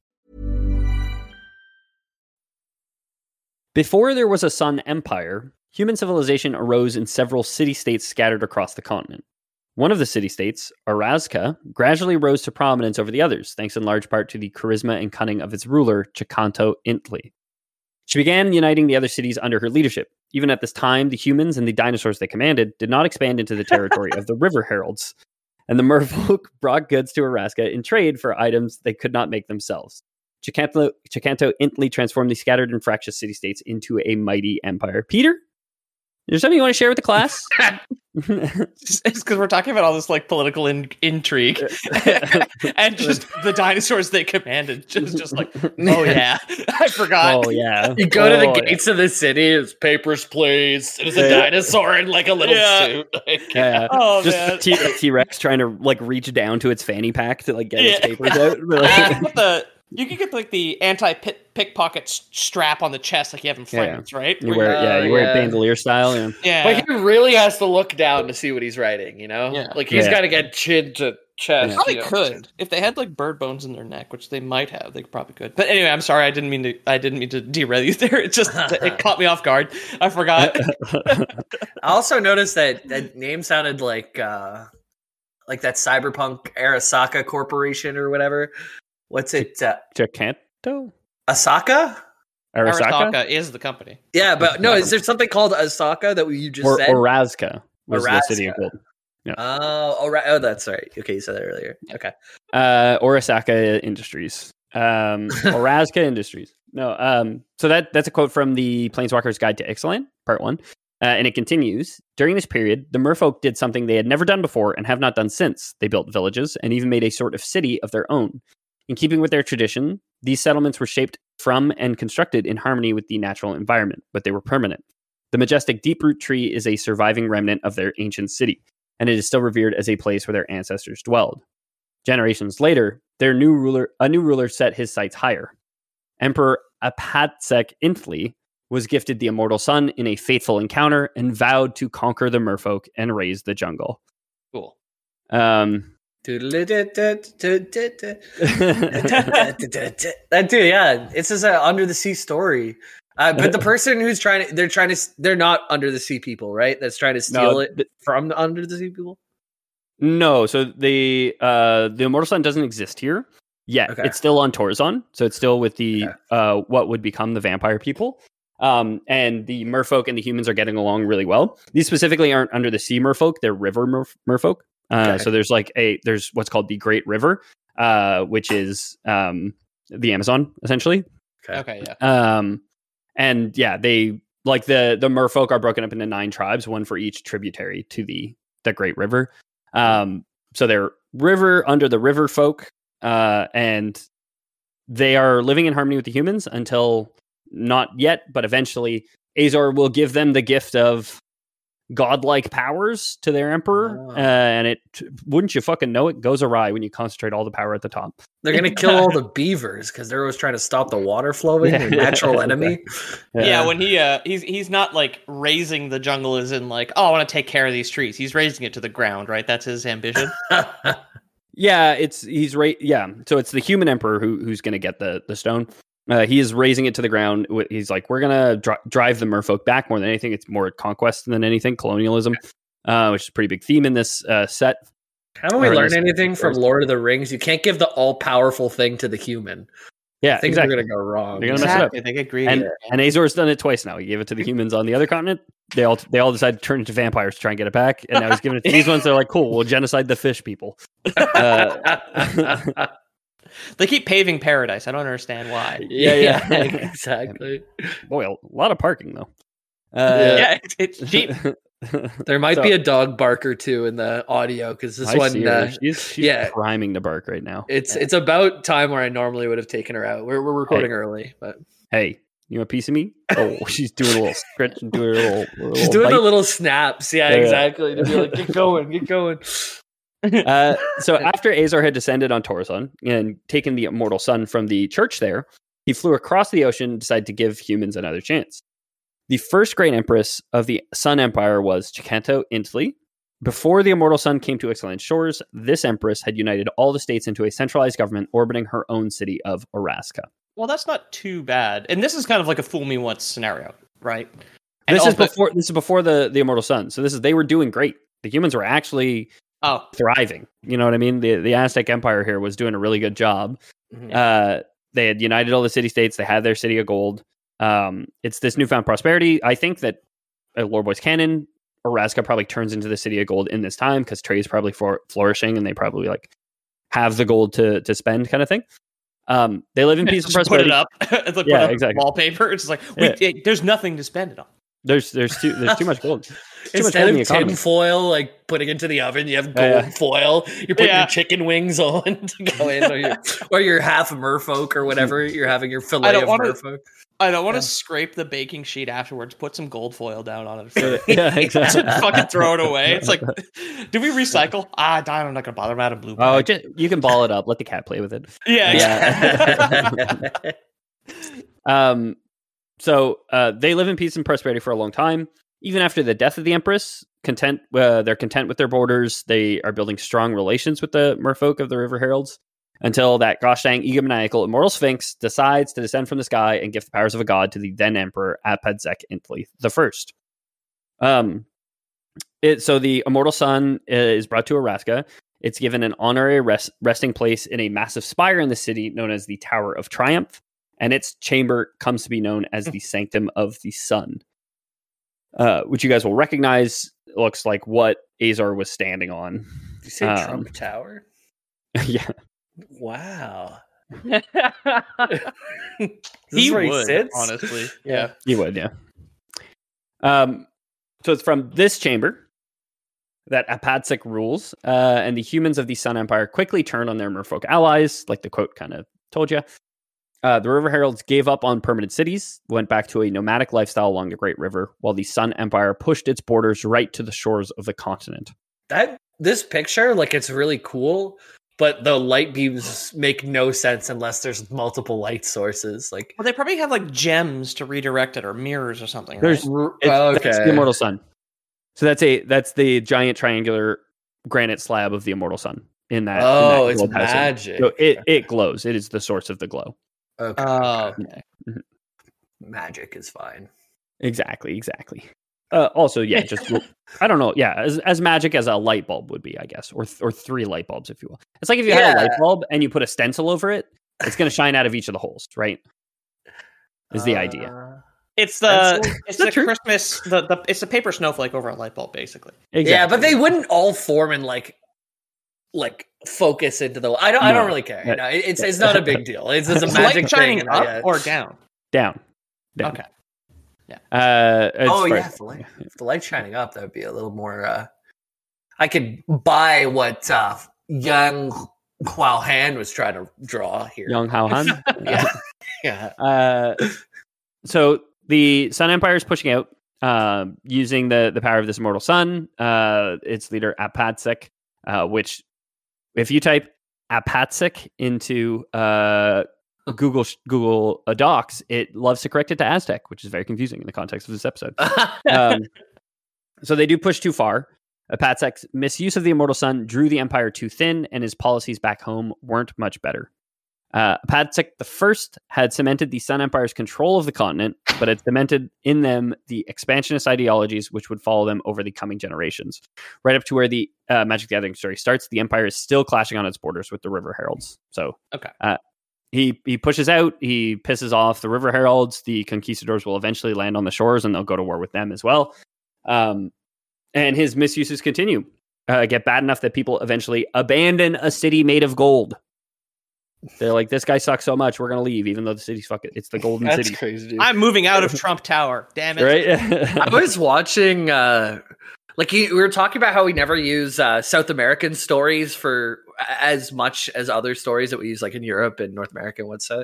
Before there was a Sun Empire, human civilization arose in several city-states scattered across the continent. One of the city-states, Orazca, gradually rose to prominence over the others, thanks in large part to the charisma and cunning of its ruler, Chikanto Intli. She began uniting the other cities under her leadership. Even at this time, the humans and the dinosaurs they commanded did not expand into the territory of the River Heralds, and the merfolk brought goods to Orazca in trade for items they could not make themselves. Chikanto, Chikanto Intli transformed the scattered and fractious city-states into a mighty empire. Peter? Is there something you want to share with the class? It's because we're talking about all this like political in- intrigue and just the dinosaurs they commanded. Just, just like, oh yeah, I forgot. Oh, yeah. You go to Oh, the gates of the city, it's papers, please. There's a Yeah. dinosaur in like a little Yeah. suit. Like, Yeah. Oh Just man. T- a T-Rex trying to like reach down to its fanny pack to like get its Yeah. papers out. But, Ah, like, put the You could get like the anti-pickpocket strap on the chest, like you have in France, yeah. right? You wear, uh, yeah, you wear yeah. it bandolier style. Yeah. yeah, but he really has to look down to see what he's writing. You know, yeah. like he's yeah. got to get chin to chest. They probably you know? could if they had like bird bones in their neck, which they might have. They probably could. But anyway, I'm sorry. I didn't mean to. I didn't mean to derail you there. It just it caught me off guard. I forgot. I also noticed that that name sounded like uh, like that cyberpunk Arasaka Corporation or whatever. What's it? Uh, Jacanto? Asaka? Arasaka? Arasaka is the company. Yeah, but no, is there something called Asaka that you just or, said? Orazka was Orazka. the city of gold. Yeah. Oh, oh, right. Oh, that's right. Okay, you said that earlier. Okay. Uh, Orasaka Industries. Um, Orazka Industries. No. Um. So that that's a quote from the Planeswalker's Guide to Ixalan, Part One, uh, and it continues. During this period, the Merfolk did something they had never done before and have not done since. They built villages and even made a sort of city of their own. In keeping with their tradition, these settlements were shaped from and constructed in harmony with the natural environment, but they were permanent. The majestic Deeproot tree is a surviving remnant of their ancient city, and it is still revered as a place where their ancestors dwelled. Generations later, their new ruler, a new ruler set his sights higher. Emperor Apatsek Intli was gifted the immortal sun in a fateful encounter and vowed to conquer the Merfolk and raise the jungle. Cool. Um, that dude, yeah, it's just an under the sea story. Uh, but the person who's trying to, they're trying to, they're not under the sea people, right? That's trying to steal No, it from the under the sea people. No, so the uh, the immortal sun doesn't exist here yet. Okay. It's still on Torzon, so it's still with the Okay. uh, what would become the vampire people. Um, and the merfolk and the humans are getting along really well. These specifically aren't under the sea merfolk; they're river merf- merfolk. Uh, Okay. So there's like a there's what's called the Great River, uh, which is um, the Amazon essentially. Okay, yeah. Um, and yeah, they like the the merfolk are broken up into nine tribes, one for each tributary to the the Great River. Um, so they're river under the river folk, uh, and they are living in harmony with the humans until not yet, but eventually Azor will give them the gift of godlike powers to their emperor, Oh. uh, and it wouldn't you fucking know it goes awry when you concentrate all the power at the top. They're gonna kill all the beavers because they're always trying to stop the water flowing. Their natural enemy. Yeah, when he uh he's he's not like raising the jungle as in like, oh, I want to take care of these trees. He's raising it to the ground, right? That's his ambition. Yeah, it's he's right. Yeah, so it's the human emperor who who's going to get the the stone. Uh, he is raising it to the ground. He's like, we're gonna dri- drive the merfolk back more than anything. It's more conquest than anything, colonialism, uh, which is a pretty big theme in this uh, set. Haven't we Or learned this- anything from Lord of the Rings? You can't give the all powerful thing to the human. Yeah, Things exactly. are gonna go wrong. They're gonna mess it up. Exactly, they get greedy. And and Azor's done it twice now. He gave it to the humans on the other continent. They all they all decided to turn into vampires to try and get it back. And now he's giving it to these ones. They're like, cool, we'll genocide the fish people. Uh, They keep paving paradise. I don't understand why. Yeah, yeah. exactly. boy, a lot of parking though. Yeah. Uh, Yeah, it's, it's cheap. There might So- be a dog bark or two in the audio because this I one, see her. uh, she's, she's yeah. priming to bark right now. it's it's about time where I normally would have taken her out. We're we're recording early, but Hey, you want a piece of me? Oh, she's doing a little stretch and doing a little. little she's doing bite. the little snaps. Yeah, Yeah. exactly. To be like, get going, get going. Uh, so after Azor had descended on Torzon and taken the immortal sun from the church there, he flew across the ocean and decided to give humans another chance. The first great empress of the Sun Empire was Jacanto Intli. Before the immortal sun came to Ixalan's shores, this empress had united all the states into a centralized government orbiting her own city of Orazka. Well, that's not too bad. And this is kind of like a fool me once scenario, right? And This is also- before this is before the, the immortal sun. So this is they were doing great. The humans were actually Oh, thriving. You know what I mean? The the Aztec Empire here was doing a really good job. Mhm. Uh, they had united all the city states. They had their city of gold. Um, it's this newfound prosperity. I think that uh, Lore Boys canon, Orazka probably turns into the city of gold in this time because trade is probably for flourishing and they probably like have the gold to to spend, kind of thing. Um, they live in peace and just put prosperity. it up. It's like Yeah, put up exactly. wallpaper. It's just like we, Yeah. it- there's nothing to spend it on. There's there's too there's too much gold. Too Instead much of tin foil, like putting into the oven, you have gold Yeah, yeah. foil. You're putting Yeah. your chicken wings on to go in, or you're, or you're half merfolk or whatever. You're having your I fillet don't of wanna- merfolk. I don't want to Yeah. scrape the baking sheet afterwards. Put some gold foil down on it. For Yeah, exactly. fucking throw it away. It's like, do we recycle? Ah, I'm not gonna bother. I'm out of blue. Oh, bag. just, you can ball it up. Let the cat play with it. yeah, Yeah. Um, so uh, they live in peace and prosperity for a long time. Even after the death of the Empress, content uh, they're content with their borders. They are building strong relations with the merfolk of the River Heralds until that gosh dang egomaniacal immortal Sphinx decides to descend from the sky and give the powers of a god to the then Emperor Apadzek Intli the First. Um, it so the immortal sun is brought to Araska. It's given an honorary rest, resting place in a massive spire in the city known as the Tower of Triumph, and its chamber comes to be known as the Sanctum of the Sun, uh, which you guys will recognize. Looks like what Azor was standing on. Did you say Um, Trump Tower? Yeah, Wow. he This is where he would, sits? honestly. Yeah. you would, yeah. Um, so it's from this chamber that Apadzek rules, uh, and the humans of the Sun Empire quickly turn on their merfolk allies, like the quote kind of told you. Uh, the River Heralds gave up on permanent cities, went back to a nomadic lifestyle along the Great River, while the Sun Empire pushed its borders right to the shores of the continent. That this picture, like, it's really cool, but the light beams make no sense unless there's multiple light sources. Like, Well, they probably have like gems to redirect it or mirrors or something. There's right? it's, oh, that's the immortal sun. So that's a that's the giant triangular granite slab of the immortal sun in that. oh, in that it's gold housing. magic. So it it glows. It is the source of the glow. Okay, Oh, okay. okay. Magic is fine. Exactly, exactly. Uh, also, yeah, just I don't know, yeah, as as magic as a light bulb would be, I guess, or th- or three light bulbs, if you will. It's like if you had a Yeah. light bulb and you put a stencil over it, it's going to shine out of each of the holes, right? Is the idea. Uh, It's the That's- it's the the truth. Christmas the, the it's the paper snowflake over a light bulb basically. Exactly. Yeah, but they wouldn't all form and like like focus into the. I don't. I No. don't really care. You know, it- it's it's not a big deal. It's just a Is magic light shining thing. up yeah. or down? down. down. Okay. Uh, as Oh far- yeah, if the, light, if the light's shining up, that would be a little more. Uh, I could buy what uh, young Huao Han was trying to draw here. Young Hao Han. Yeah, yeah. Uh, so the Sun Empire is pushing out, uh, using the the power of this immortal sun. Uh, its leader Apadzek, uh, which if you type Apadzek into uh, Google Google uh, Docs, it loves to correct it to Aztec, which is very confusing in the context of this episode. Um, so they do push too far. Apadzek's misuse of the immortal sun drew the empire too thin, and his policies back home weren't much better. Uh, Apadzek the First had cemented the Sun Empire's control of the continent, but had cemented in them the expansionist ideologies which would follow them over the coming generations. Right up to where the uh, Magic the Gathering story starts, the Empire is still clashing on its borders with the River Heralds. So, Okay. uh, he he pushes out, he pisses off the River Heralds. The conquistadors will eventually land on the shores, and they'll go to war with them as well. Um, and his misuses continue, uh, get bad enough that people eventually abandon a city made of gold. They're like, this guy sucks so much, we're gonna leave, even though the city's fucking. It's the golden That's city, crazy, dude. I'm moving out of Trump Tower. Damn it. right? I was watching, uh, like he, we were talking about how we never use uh, South American stories for as much as other stories that we use, like in Europe and North America. And what's that?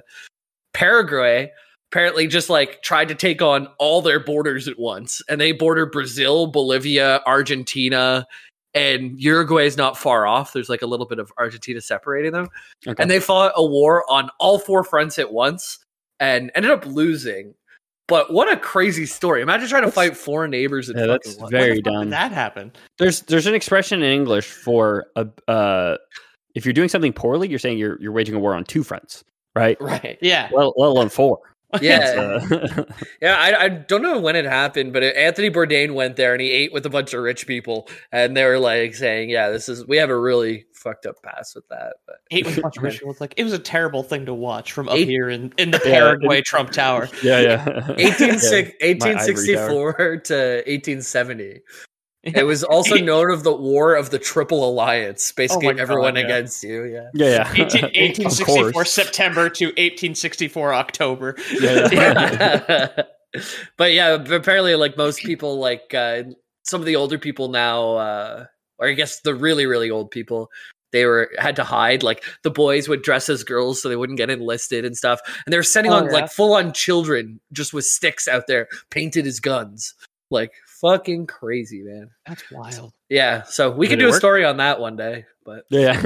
Paraguay apparently just like tried to take on all their borders at once, and they border Brazil, Bolivia, Argentina, and Uruguay is not far off. There's like a little bit of Argentina separating them, Okay. and they fought a war on all four fronts at once and ended up losing. But what a crazy story! Imagine trying to That's- fight foreign neighbors. At Yeah, that's fucking once. very When the fuck dumb. did that happen? There's there's an expression in English for a uh, if you're doing something poorly, you're saying you're you're waging a war on two fronts, right? Right. Yeah. Well, let alone four. Yeah. Uh, Yeah, I, I don't know when it happened, but Anthony Bourdain went there and he ate with a bunch of rich people, and they were like saying, "Yeah, this is we have a really fucked up past with that." But Eight with a bunch of rich people. It's like it was a terrible thing to watch from up Eight- here in, in the Yeah. Paraguay Trump Tower. yeah, yeah. eighteen, Yeah. eighteen My ivory sixty-four to eighteen seventy. It was also known of the War of the Triple Alliance, basically Oh my God, everyone yeah. against you. Yeah. Yeah, yeah. eighteen, Of eighteen sixty-four course. September to eighteen sixty-four October. Yeah, yeah. But yeah, apparently, like most people, like uh, some of the older people now, uh, or I guess the really, really old people, they were had to hide. Like the boys would dress as girls so they wouldn't get enlisted and stuff. And they were sending Oh, on yeah. like full on children just with sticks out there, painted as guns. Like fucking crazy, man. That's wild. Yeah, so we Did could it do a work? story on that one day, but Yeah.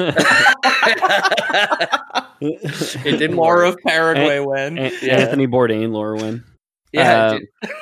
it didn't Laura work. of Paraguay win. An- Yeah. Anthony Bourdain, Laura win. Yeah, Uh, dude.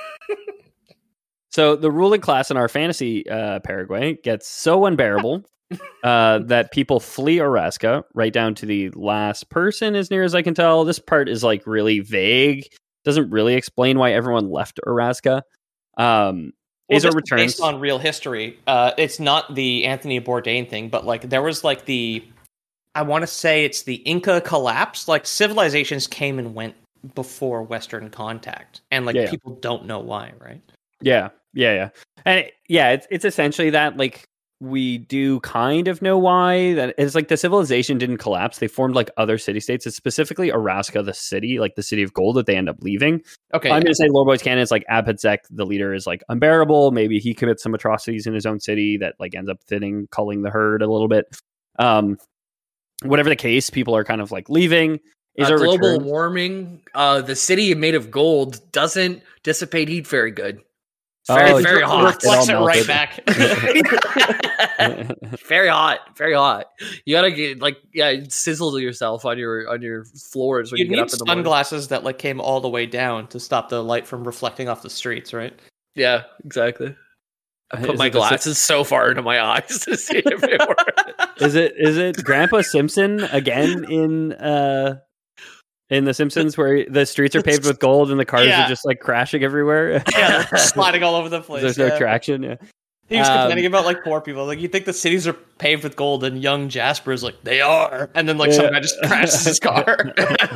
So the ruling class in our fantasy uh, Paraguay gets so unbearable uh, that people flee Araska right down to the last person, as near as I can tell. This part is like really vague. Doesn't really explain why everyone left Araska. Um, Well, Azor this is returns. based on real history. Uh, it's not the Anthony Bourdain thing, but like there was like the, I want to say it's the Inca collapse. Like civilizations came and went before Western contact, and like Yeah, yeah. people don't know why, right? Yeah, yeah, yeah, and it- yeah, it's it's essentially that. Like we do kind of know why that it's like the civilization didn't collapse. They formed like other city states. It's specifically Araska, the city, like the city of gold that they end up leaving. Okay, I'm going to say Lore Boys canon is like Abhedzek, the leader, is like unbearable. Maybe he commits some atrocities in his own city that like ends up thinning, culling the herd a little bit. Um, whatever the case, people are kind of like leaving. Is Uh, a global return? warming. Uh, the city made of gold doesn't dissipate heat very good. It's very, Oh, very it- hot. reflects It it all right melted. back. Very hot, very hot. You gotta get like yeah, sizzle yourself on your on your floors when You you, get need up in the morning. sunglasses that like came all the way down to stop the light from reflecting off the streets, right? Yeah, exactly. I put Is my it the si- glasses so far into my eyes to see if it works. Is it is it Grandpa Simpson again in uh in The Simpsons where the streets are paved with gold and the cars Yeah. are just like crashing everywhere? Yeah, they're sliding all over the place. There's no yeah. traction. Yeah. He was Um, complaining about like poor people. Like you think the cities are paved with gold, and young Jasper is like they are, and then like some Yeah. guy just crashes his car.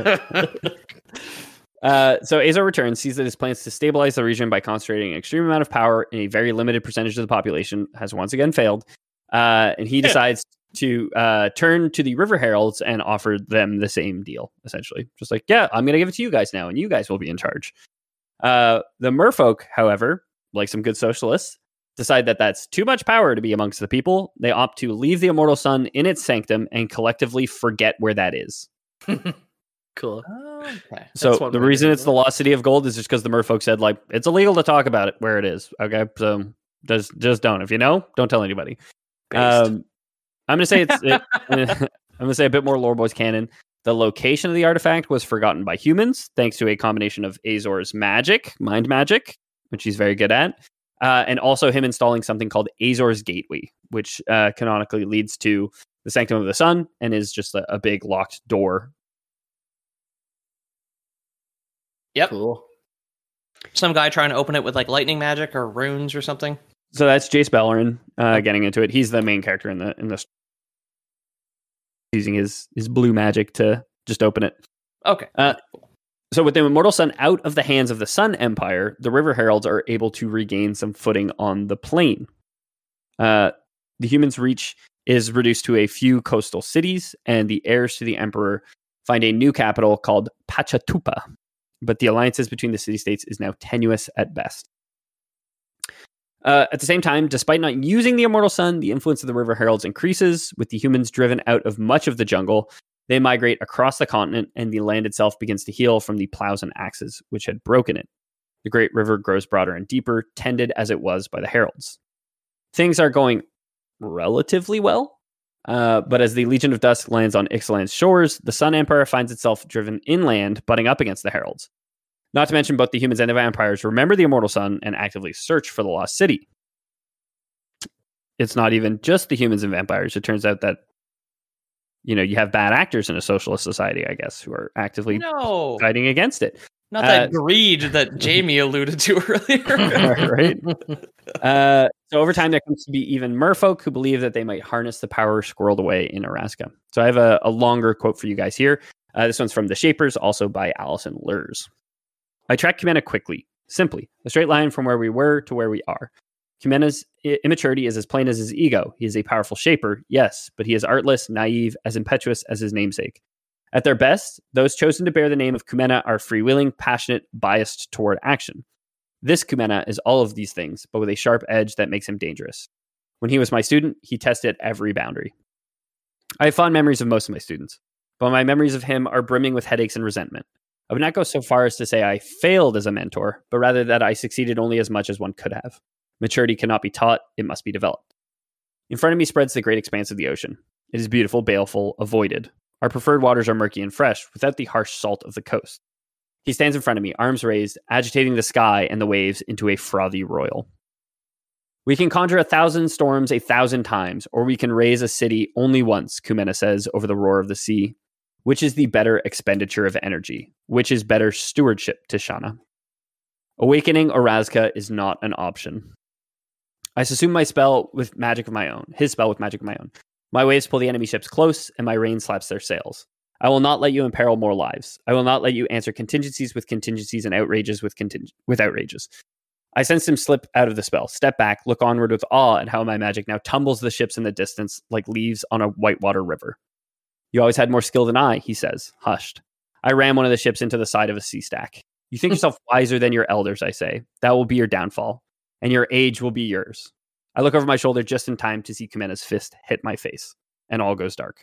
Uh, so Azor returns, sees that his plans to stabilize the region by concentrating an extreme amount of power in a very limited percentage of the population has once again failed. Uh, and he decides to uh, turn to the River Heralds and offer them the same deal, essentially. Just like, yeah, I'm going to give it to you guys now, and you guys will be in charge. Uh, the merfolk, however, like some good socialists, decide that that's too much power to be amongst the people. They opt to leave the immortal sun in its sanctum and collectively forget where that is. Cool. Okay. So one the way to reason do it's it. the lost city of gold is just because the merfolk said like it's illegal to talk about it where it is. Okay, so just just don't. If you know, don't tell anybody. Based. Um, I'm gonna say it's. It, I'm gonna say a bit more Lore Boys canon. The location of the artifact was forgotten by humans thanks to a combination of Azor's magic, mind magic, which he's very good at, uh, and also him installing something called Azor's Gateway, which uh, canonically leads to the Sanctum of the Sun and is just a, a big locked door. Yep. Cool. Some guy trying to open it with like lightning magic or runes or something. So that's Jace Bellerin uh, getting into it. He's the main character in the in this, using his his blue magic to just open it. Okay. Uh, So with the immortal sun out of the hands of the Sun Empire, the River Heralds are able to regain some footing on the plain. Uh, the humans' reach is reduced to a few coastal cities, and the heirs to the Emperor find a new capital called Pachatupa. But the alliances between the city-states is now tenuous at best. Uh, at the same time, despite not using the immortal sun, the influence of the River Heralds increases, with the humans driven out of much of the jungle. They migrate across the continent, and the land itself begins to heal from the plows and axes which had broken it. The great river grows broader and deeper, tended as it was by the heralds. Things are going relatively well, uh, but as the Legion of Dusk lands on Ixalan's shores, the Sun Empire finds itself driven inland, butting up against the heralds. Not to mention both the humans and the vampires remember the immortal sun and actively search for the lost city. It's not even just the humans and vampires. It turns out that, you know, you have bad actors in a socialist society, I guess, who are actively No, fighting against it. not Uh, that greed that Jamie alluded to earlier. Right? Uh, so over time, there comes to be even merfolk who believe that they might harness the power squirreled away in Araska. So I have a, a longer quote for you guys here. Uh, this one's from The Shapers, also by Alison Lurs. I track Kumena quickly, simply, a straight line from where we were to where we are. Kumena's i- immaturity is as plain as his ego. He is a powerful shaper, yes, but he is artless, naive, as impetuous as his namesake. At their best, those chosen to bear the name of Kumena are freewheeling, passionate, biased toward action. This Kumena is all of these things, but with a sharp edge that makes him dangerous. When he was my student, he tested every boundary. I have fond memories of most of my students, but my memories of him are brimming with headaches and resentment. I would not go so far as to say I failed as a mentor, but rather that I succeeded only as much as one could have. Maturity cannot be taught, it must be developed. In front of me spreads the great expanse of the ocean. It is beautiful, baleful, avoided. Our preferred waters are murky and fresh, without the harsh salt of the coast. He stands in front of me, arms raised, agitating the sky and the waves into a frothy royal. We can conjure a thousand storms a thousand times, or we can raise a city only once, Kumena says over the roar of the sea. Which is the better expenditure of energy? Which is better stewardship, Tishana? Awakening Orazca is not an option. I assume my spell with magic of my own, his spell with magic of my own. My waves pull the enemy ships close, and my rain slaps their sails. I will not let you imperil more lives. I will not let you answer contingencies with contingencies and outrages with conting- with outrages. I sense him slip out of the spell, step back, look onward with awe at how my magic now tumbles the ships in the distance like leaves on a whitewater river. You always had more skill than I, he says, hushed. I ram one of the ships into the side of a sea stack. You think yourself wiser than your elders, I say. That will be your downfall, and your age will be yours. I look over my shoulder just in time to see Kumena's fist hit my face, and all goes dark.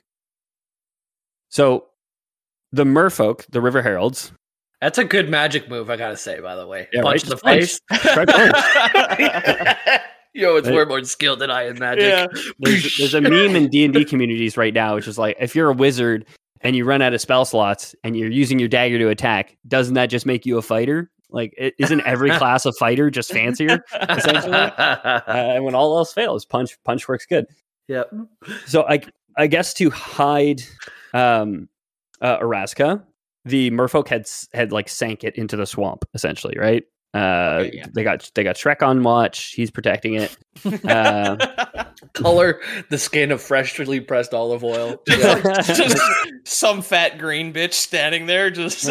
So, the merfolk, the River Heralds... That's a good magic move, I gotta say, by the way. Yeah, punch right? in the face. Punch. Punch. Yo, it's Right. way more skilled than I in magic. Yeah. There's, there's a meme in D and D communities right now, which is like, if you're a wizard and you run out of spell slots and you're using your dagger to attack, doesn't that just make you a fighter? Like, it, isn't every class of fighter just fancier, essentially? Uh, and when all else fails, punch punch works good. Yep. So I I guess to hide um, uh, Orazca, the merfolk had had like sank it into the swamp, essentially, right? Uh, Okay, yeah. They got they got Shrek on watch. He's protecting it. Uh, Color the skin of freshly pressed olive oil. Just some fat green bitch standing there, just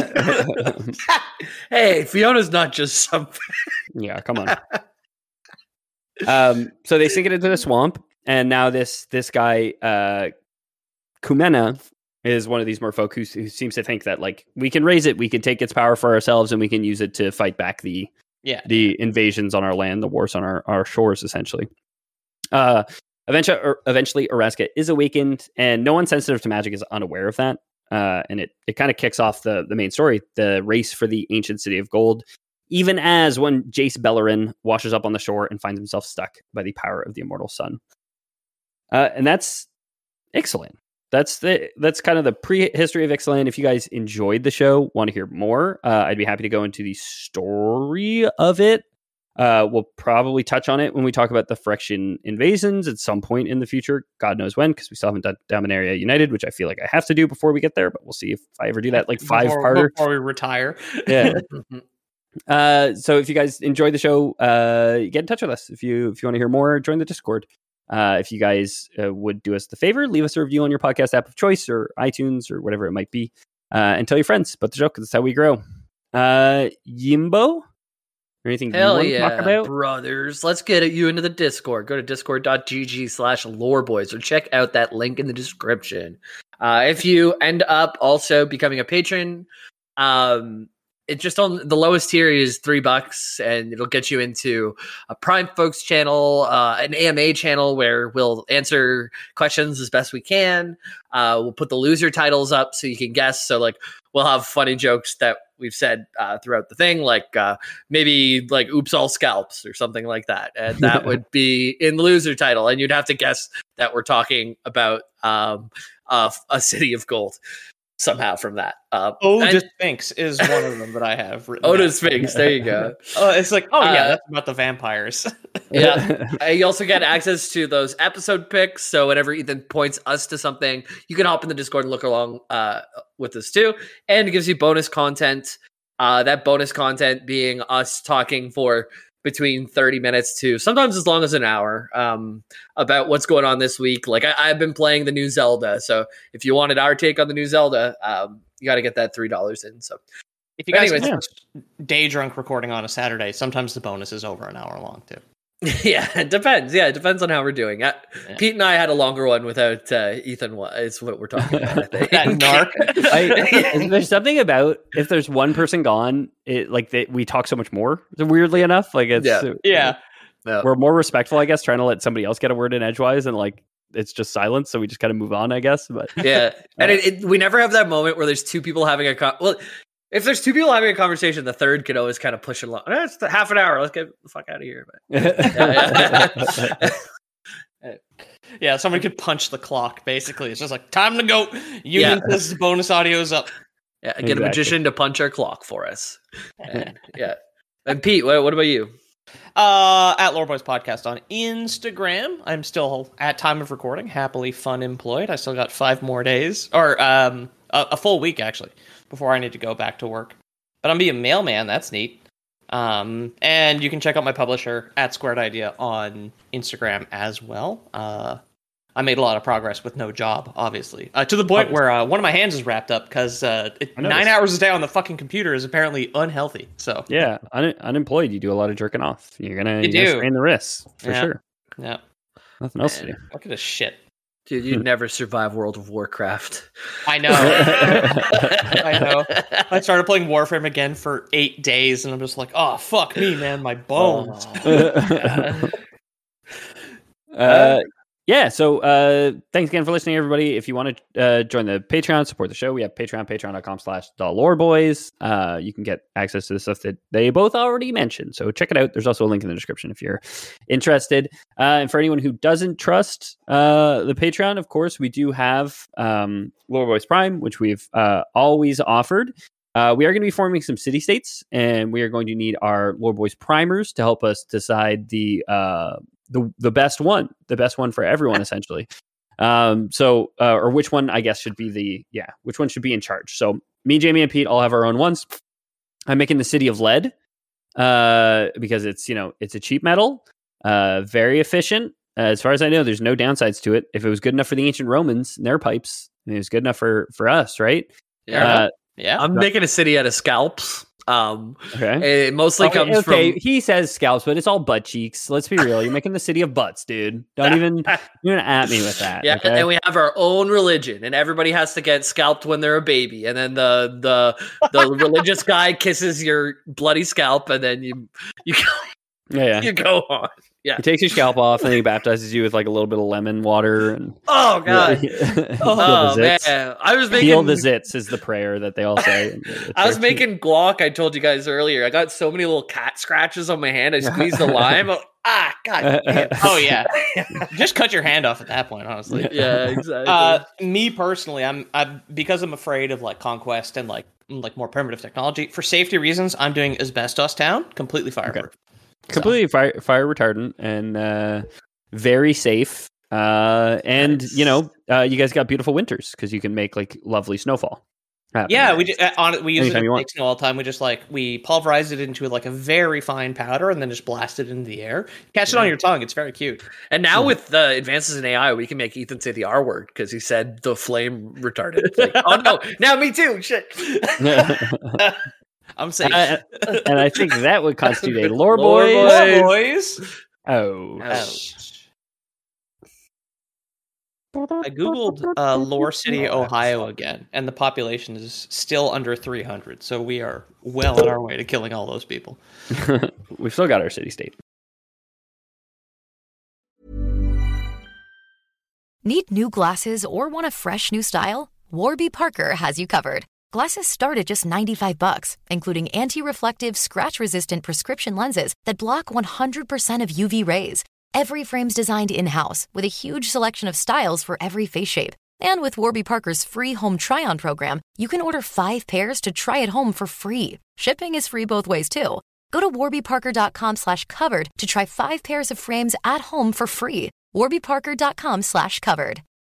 Hey, Fiona's not just some. yeah, come on. Um, so they sink it into the swamp, and now this this guy uh, Kumena is one of these merfolk who, who seems to think that like we can raise it, we can take its power for ourselves, and we can use it to fight back the yeah. the invasions on our land, the wars on our, our shores, essentially. Uh, eventually, eventually, Orazca is awakened, and no one sensitive to magic is unaware of that. Uh, and it it kind of kicks off the the main story, the race for the ancient city of gold. Even as when Jace Bellerin washes up on the shore and finds himself stuck by the power of the immortal sun, uh, and that's excellent. That's the that's kind of the prehistory of Ixalan. If you guys enjoyed the show, want to hear more, uh, I'd be happy to go into the story of it. Uh, we'll probably touch on it when we talk about the Phyrexian invasions at some point in the future. God knows when, because we still haven't done Dominaria United, which I feel like I have to do before we get there. But we'll see if I ever do that, like five before, parter before we retire. Yeah. Uh, so if you guys enjoyed the show, uh, get in touch with us. If you if you want to hear more, join the Discord. Uh, if you guys uh, would do us the favor, leave us a review on your podcast app of choice or iTunes or whatever it might be, uh, and tell your friends about the show, because that's how we grow. Uh, Yimbo, or anything Hell you want yeah, to talk about? brothers. Let's get you into the Discord. Go to discord.gg slash loreboys or check out that link in the description. Uh, if you end up also becoming a patron, um, it just on the lowest tier is three bucks, and it'll get you into a Prime Folks channel, uh, an A M A channel where we'll answer questions as best we can. Uh, we'll put the loser titles up so you can guess. So like we'll have funny jokes that we've said uh, throughout the thing, like uh, maybe like "Oops, all scalps" or something like that, and that would be in the loser title, and you'd have to guess that we're talking about um, uh, a city of gold. Somehow from that. Uh, Oda Sphinx is one of them that I have written. Oda down. Sphinx, there you go. Oh, it's like, oh yeah, Uh, that's about the vampires. Yeah. Uh, you also get access to those episode picks. So whenever Ethan points us to something, you can hop in the Discord and look along uh, with us too. And it gives you bonus content. Uh, that bonus content being us talking for between thirty minutes to sometimes as long as an hour um, about what's going on this week. Like I, I've been playing the new Zelda. So if you wanted our take on the new Zelda, um, you got to get that three dollars in. So If you guys Anyways. watch day drunk recording on a Saturday, sometimes the bonus is over an hour long too. Yeah, it depends. Yeah, it depends on how we're doing. Uh, Yeah. Pete and I had a longer one without uh, Ethan. wa- Is what we're talking about. I think. That narc. I, there's something about if there's one person gone, it like they, we talk so much more. Weirdly enough, like it's Yeah. Yeah. No. we're more respectful, I guess, trying to let somebody else get a word in edgewise, and like it's just silence, so we just kind of move on, I guess. But Yeah, and it, it, we never have that moment where there's two people having a con- well. If there's two people having a conversation, the third could always kind of push it along. Eh, it's half an hour. Let's get the fuck out of here. But, yeah. Yeah, somebody could punch the clock, basically. It's just like, time to go. Union Yeah. says bonus audio is up. Yeah, get Exactly. a magician to punch our clock for us. And, yeah. And Pete, what, what about you? Uh, at Lore Boys Podcast on Instagram. I'm still, at time of recording, happily fun employed. I still got five more days, or um, a, a full week, actually, before I need to go back to work. But I'm being a mailman. That's neat. Um, and you can check out my publisher at Squared Idea on Instagram as well. Uh, I made a lot of progress with no job, obviously, uh, to the point where uh, one of my hands is wrapped up because uh, it- I noticed. nine hours a day on the fucking computer is apparently unhealthy. So yeah, un- unemployed, you do a lot of jerking off. You're gonna, You you're gonna do. strain the wrists for Yeah. sure. yeah, Nothing else to do. Man. look at this shit. Dude, you'd never survive World of Warcraft. I know. I know. I started playing Warframe again for eight days, and I'm just like, oh, fuck me, man, my bones. Oh. uh, yeah, so uh, thanks again for listening, everybody. If you want to uh, join the Patreon, support the show, we have Patreon, patreon.com slash the lore boys. Uh, you can get access to the stuff that they both already mentioned. So check it out. There's also a link in the description if you're interested. Uh, and for anyone who doesn't trust uh, the Patreon, of course, we do have um, Lore Boys Prime, which we've uh, always offered. Uh, we are going to be forming some city states, and we are going to need our Lore Boys primers to help us decide the uh, the the best one, the best one for everyone, essentially. Um, so, uh, or which one, I guess, should be the yeah, which one should be in charge. So, me, Jamie, and Pete all have our own ones. I'm making the City of Lead uh, because it's you know it's a cheap metal, uh, very efficient. Uh, as far as I know, there's no downsides to it. If it was good enough for the ancient Romans and their pipes, I mean, it was good enough for for us, right? Yeah. Uh, Yeah. I'm making a city out of scalps. Um, okay. it mostly Okay, comes okay, from. he says scalps, but it's all butt cheeks. Let's be real. You're making the city of butts, dude. Don't even you're gonna at me with that. Yeah, okay? and we have our own religion, and everybody has to get scalped when they're a baby, and then the the the religious guy kisses your bloody scalp, and then you you yeah, yeah. you go on. Yeah. He takes your scalp off and he baptizes you with like a little bit of lemon water and Oh god. Heal Oh the zits. man, I was making Heal the zits is the prayer that they all say. I was making guac. I told you guys earlier. I got so many little cat scratches on my hand. I squeezed the lime. Oh, ah, god. Damn. Oh, yeah. Just cut your hand off at that point, honestly. Yeah, exactly. Uh, me personally, I'm, I'm because I'm afraid of like conquest and like like more primitive technology. For safety reasons, I'm doing Asbestos Town, completely fireproof. completely fire fire retardant and uh, very safe. Uh, and Nice. you know, uh, you guys got beautiful winters because you can make like lovely snowfall. happen. Yeah, we just, uh, on it. We use Anytime it you to want. make snow all the time. We just like we pulverize it into like a very fine powder and then just blast it into the air. Catch it on your tongue. It's very cute. And now with the advances in A I, we can make Ethan say the R word because he said the flame retarded. Like, oh no, now me too. Shit. I'm safe. Uh, and I think that would constitute a lore Lore boys. boys. Lore boys. Oh, Ouch. I googled uh, Lore City, Ohio again, and the population is still under three hundred. So we are well on our way to killing all those people. we've still got our city state. Need new glasses or want a fresh new style? Warby Parker has you covered. Glasses start at just ninety-five bucks, including anti-reflective, scratch-resistant prescription lenses that block one hundred percent of U V rays. Every frame's designed in-house with a huge selection of styles for every face shape. And with Warby Parker's free home try-on program, you can order five pairs to try at home for free. Shipping is free both ways, too. Go to warbyparker.com slash covered to try five pairs of frames at home for free. warbyparker.com slash covered.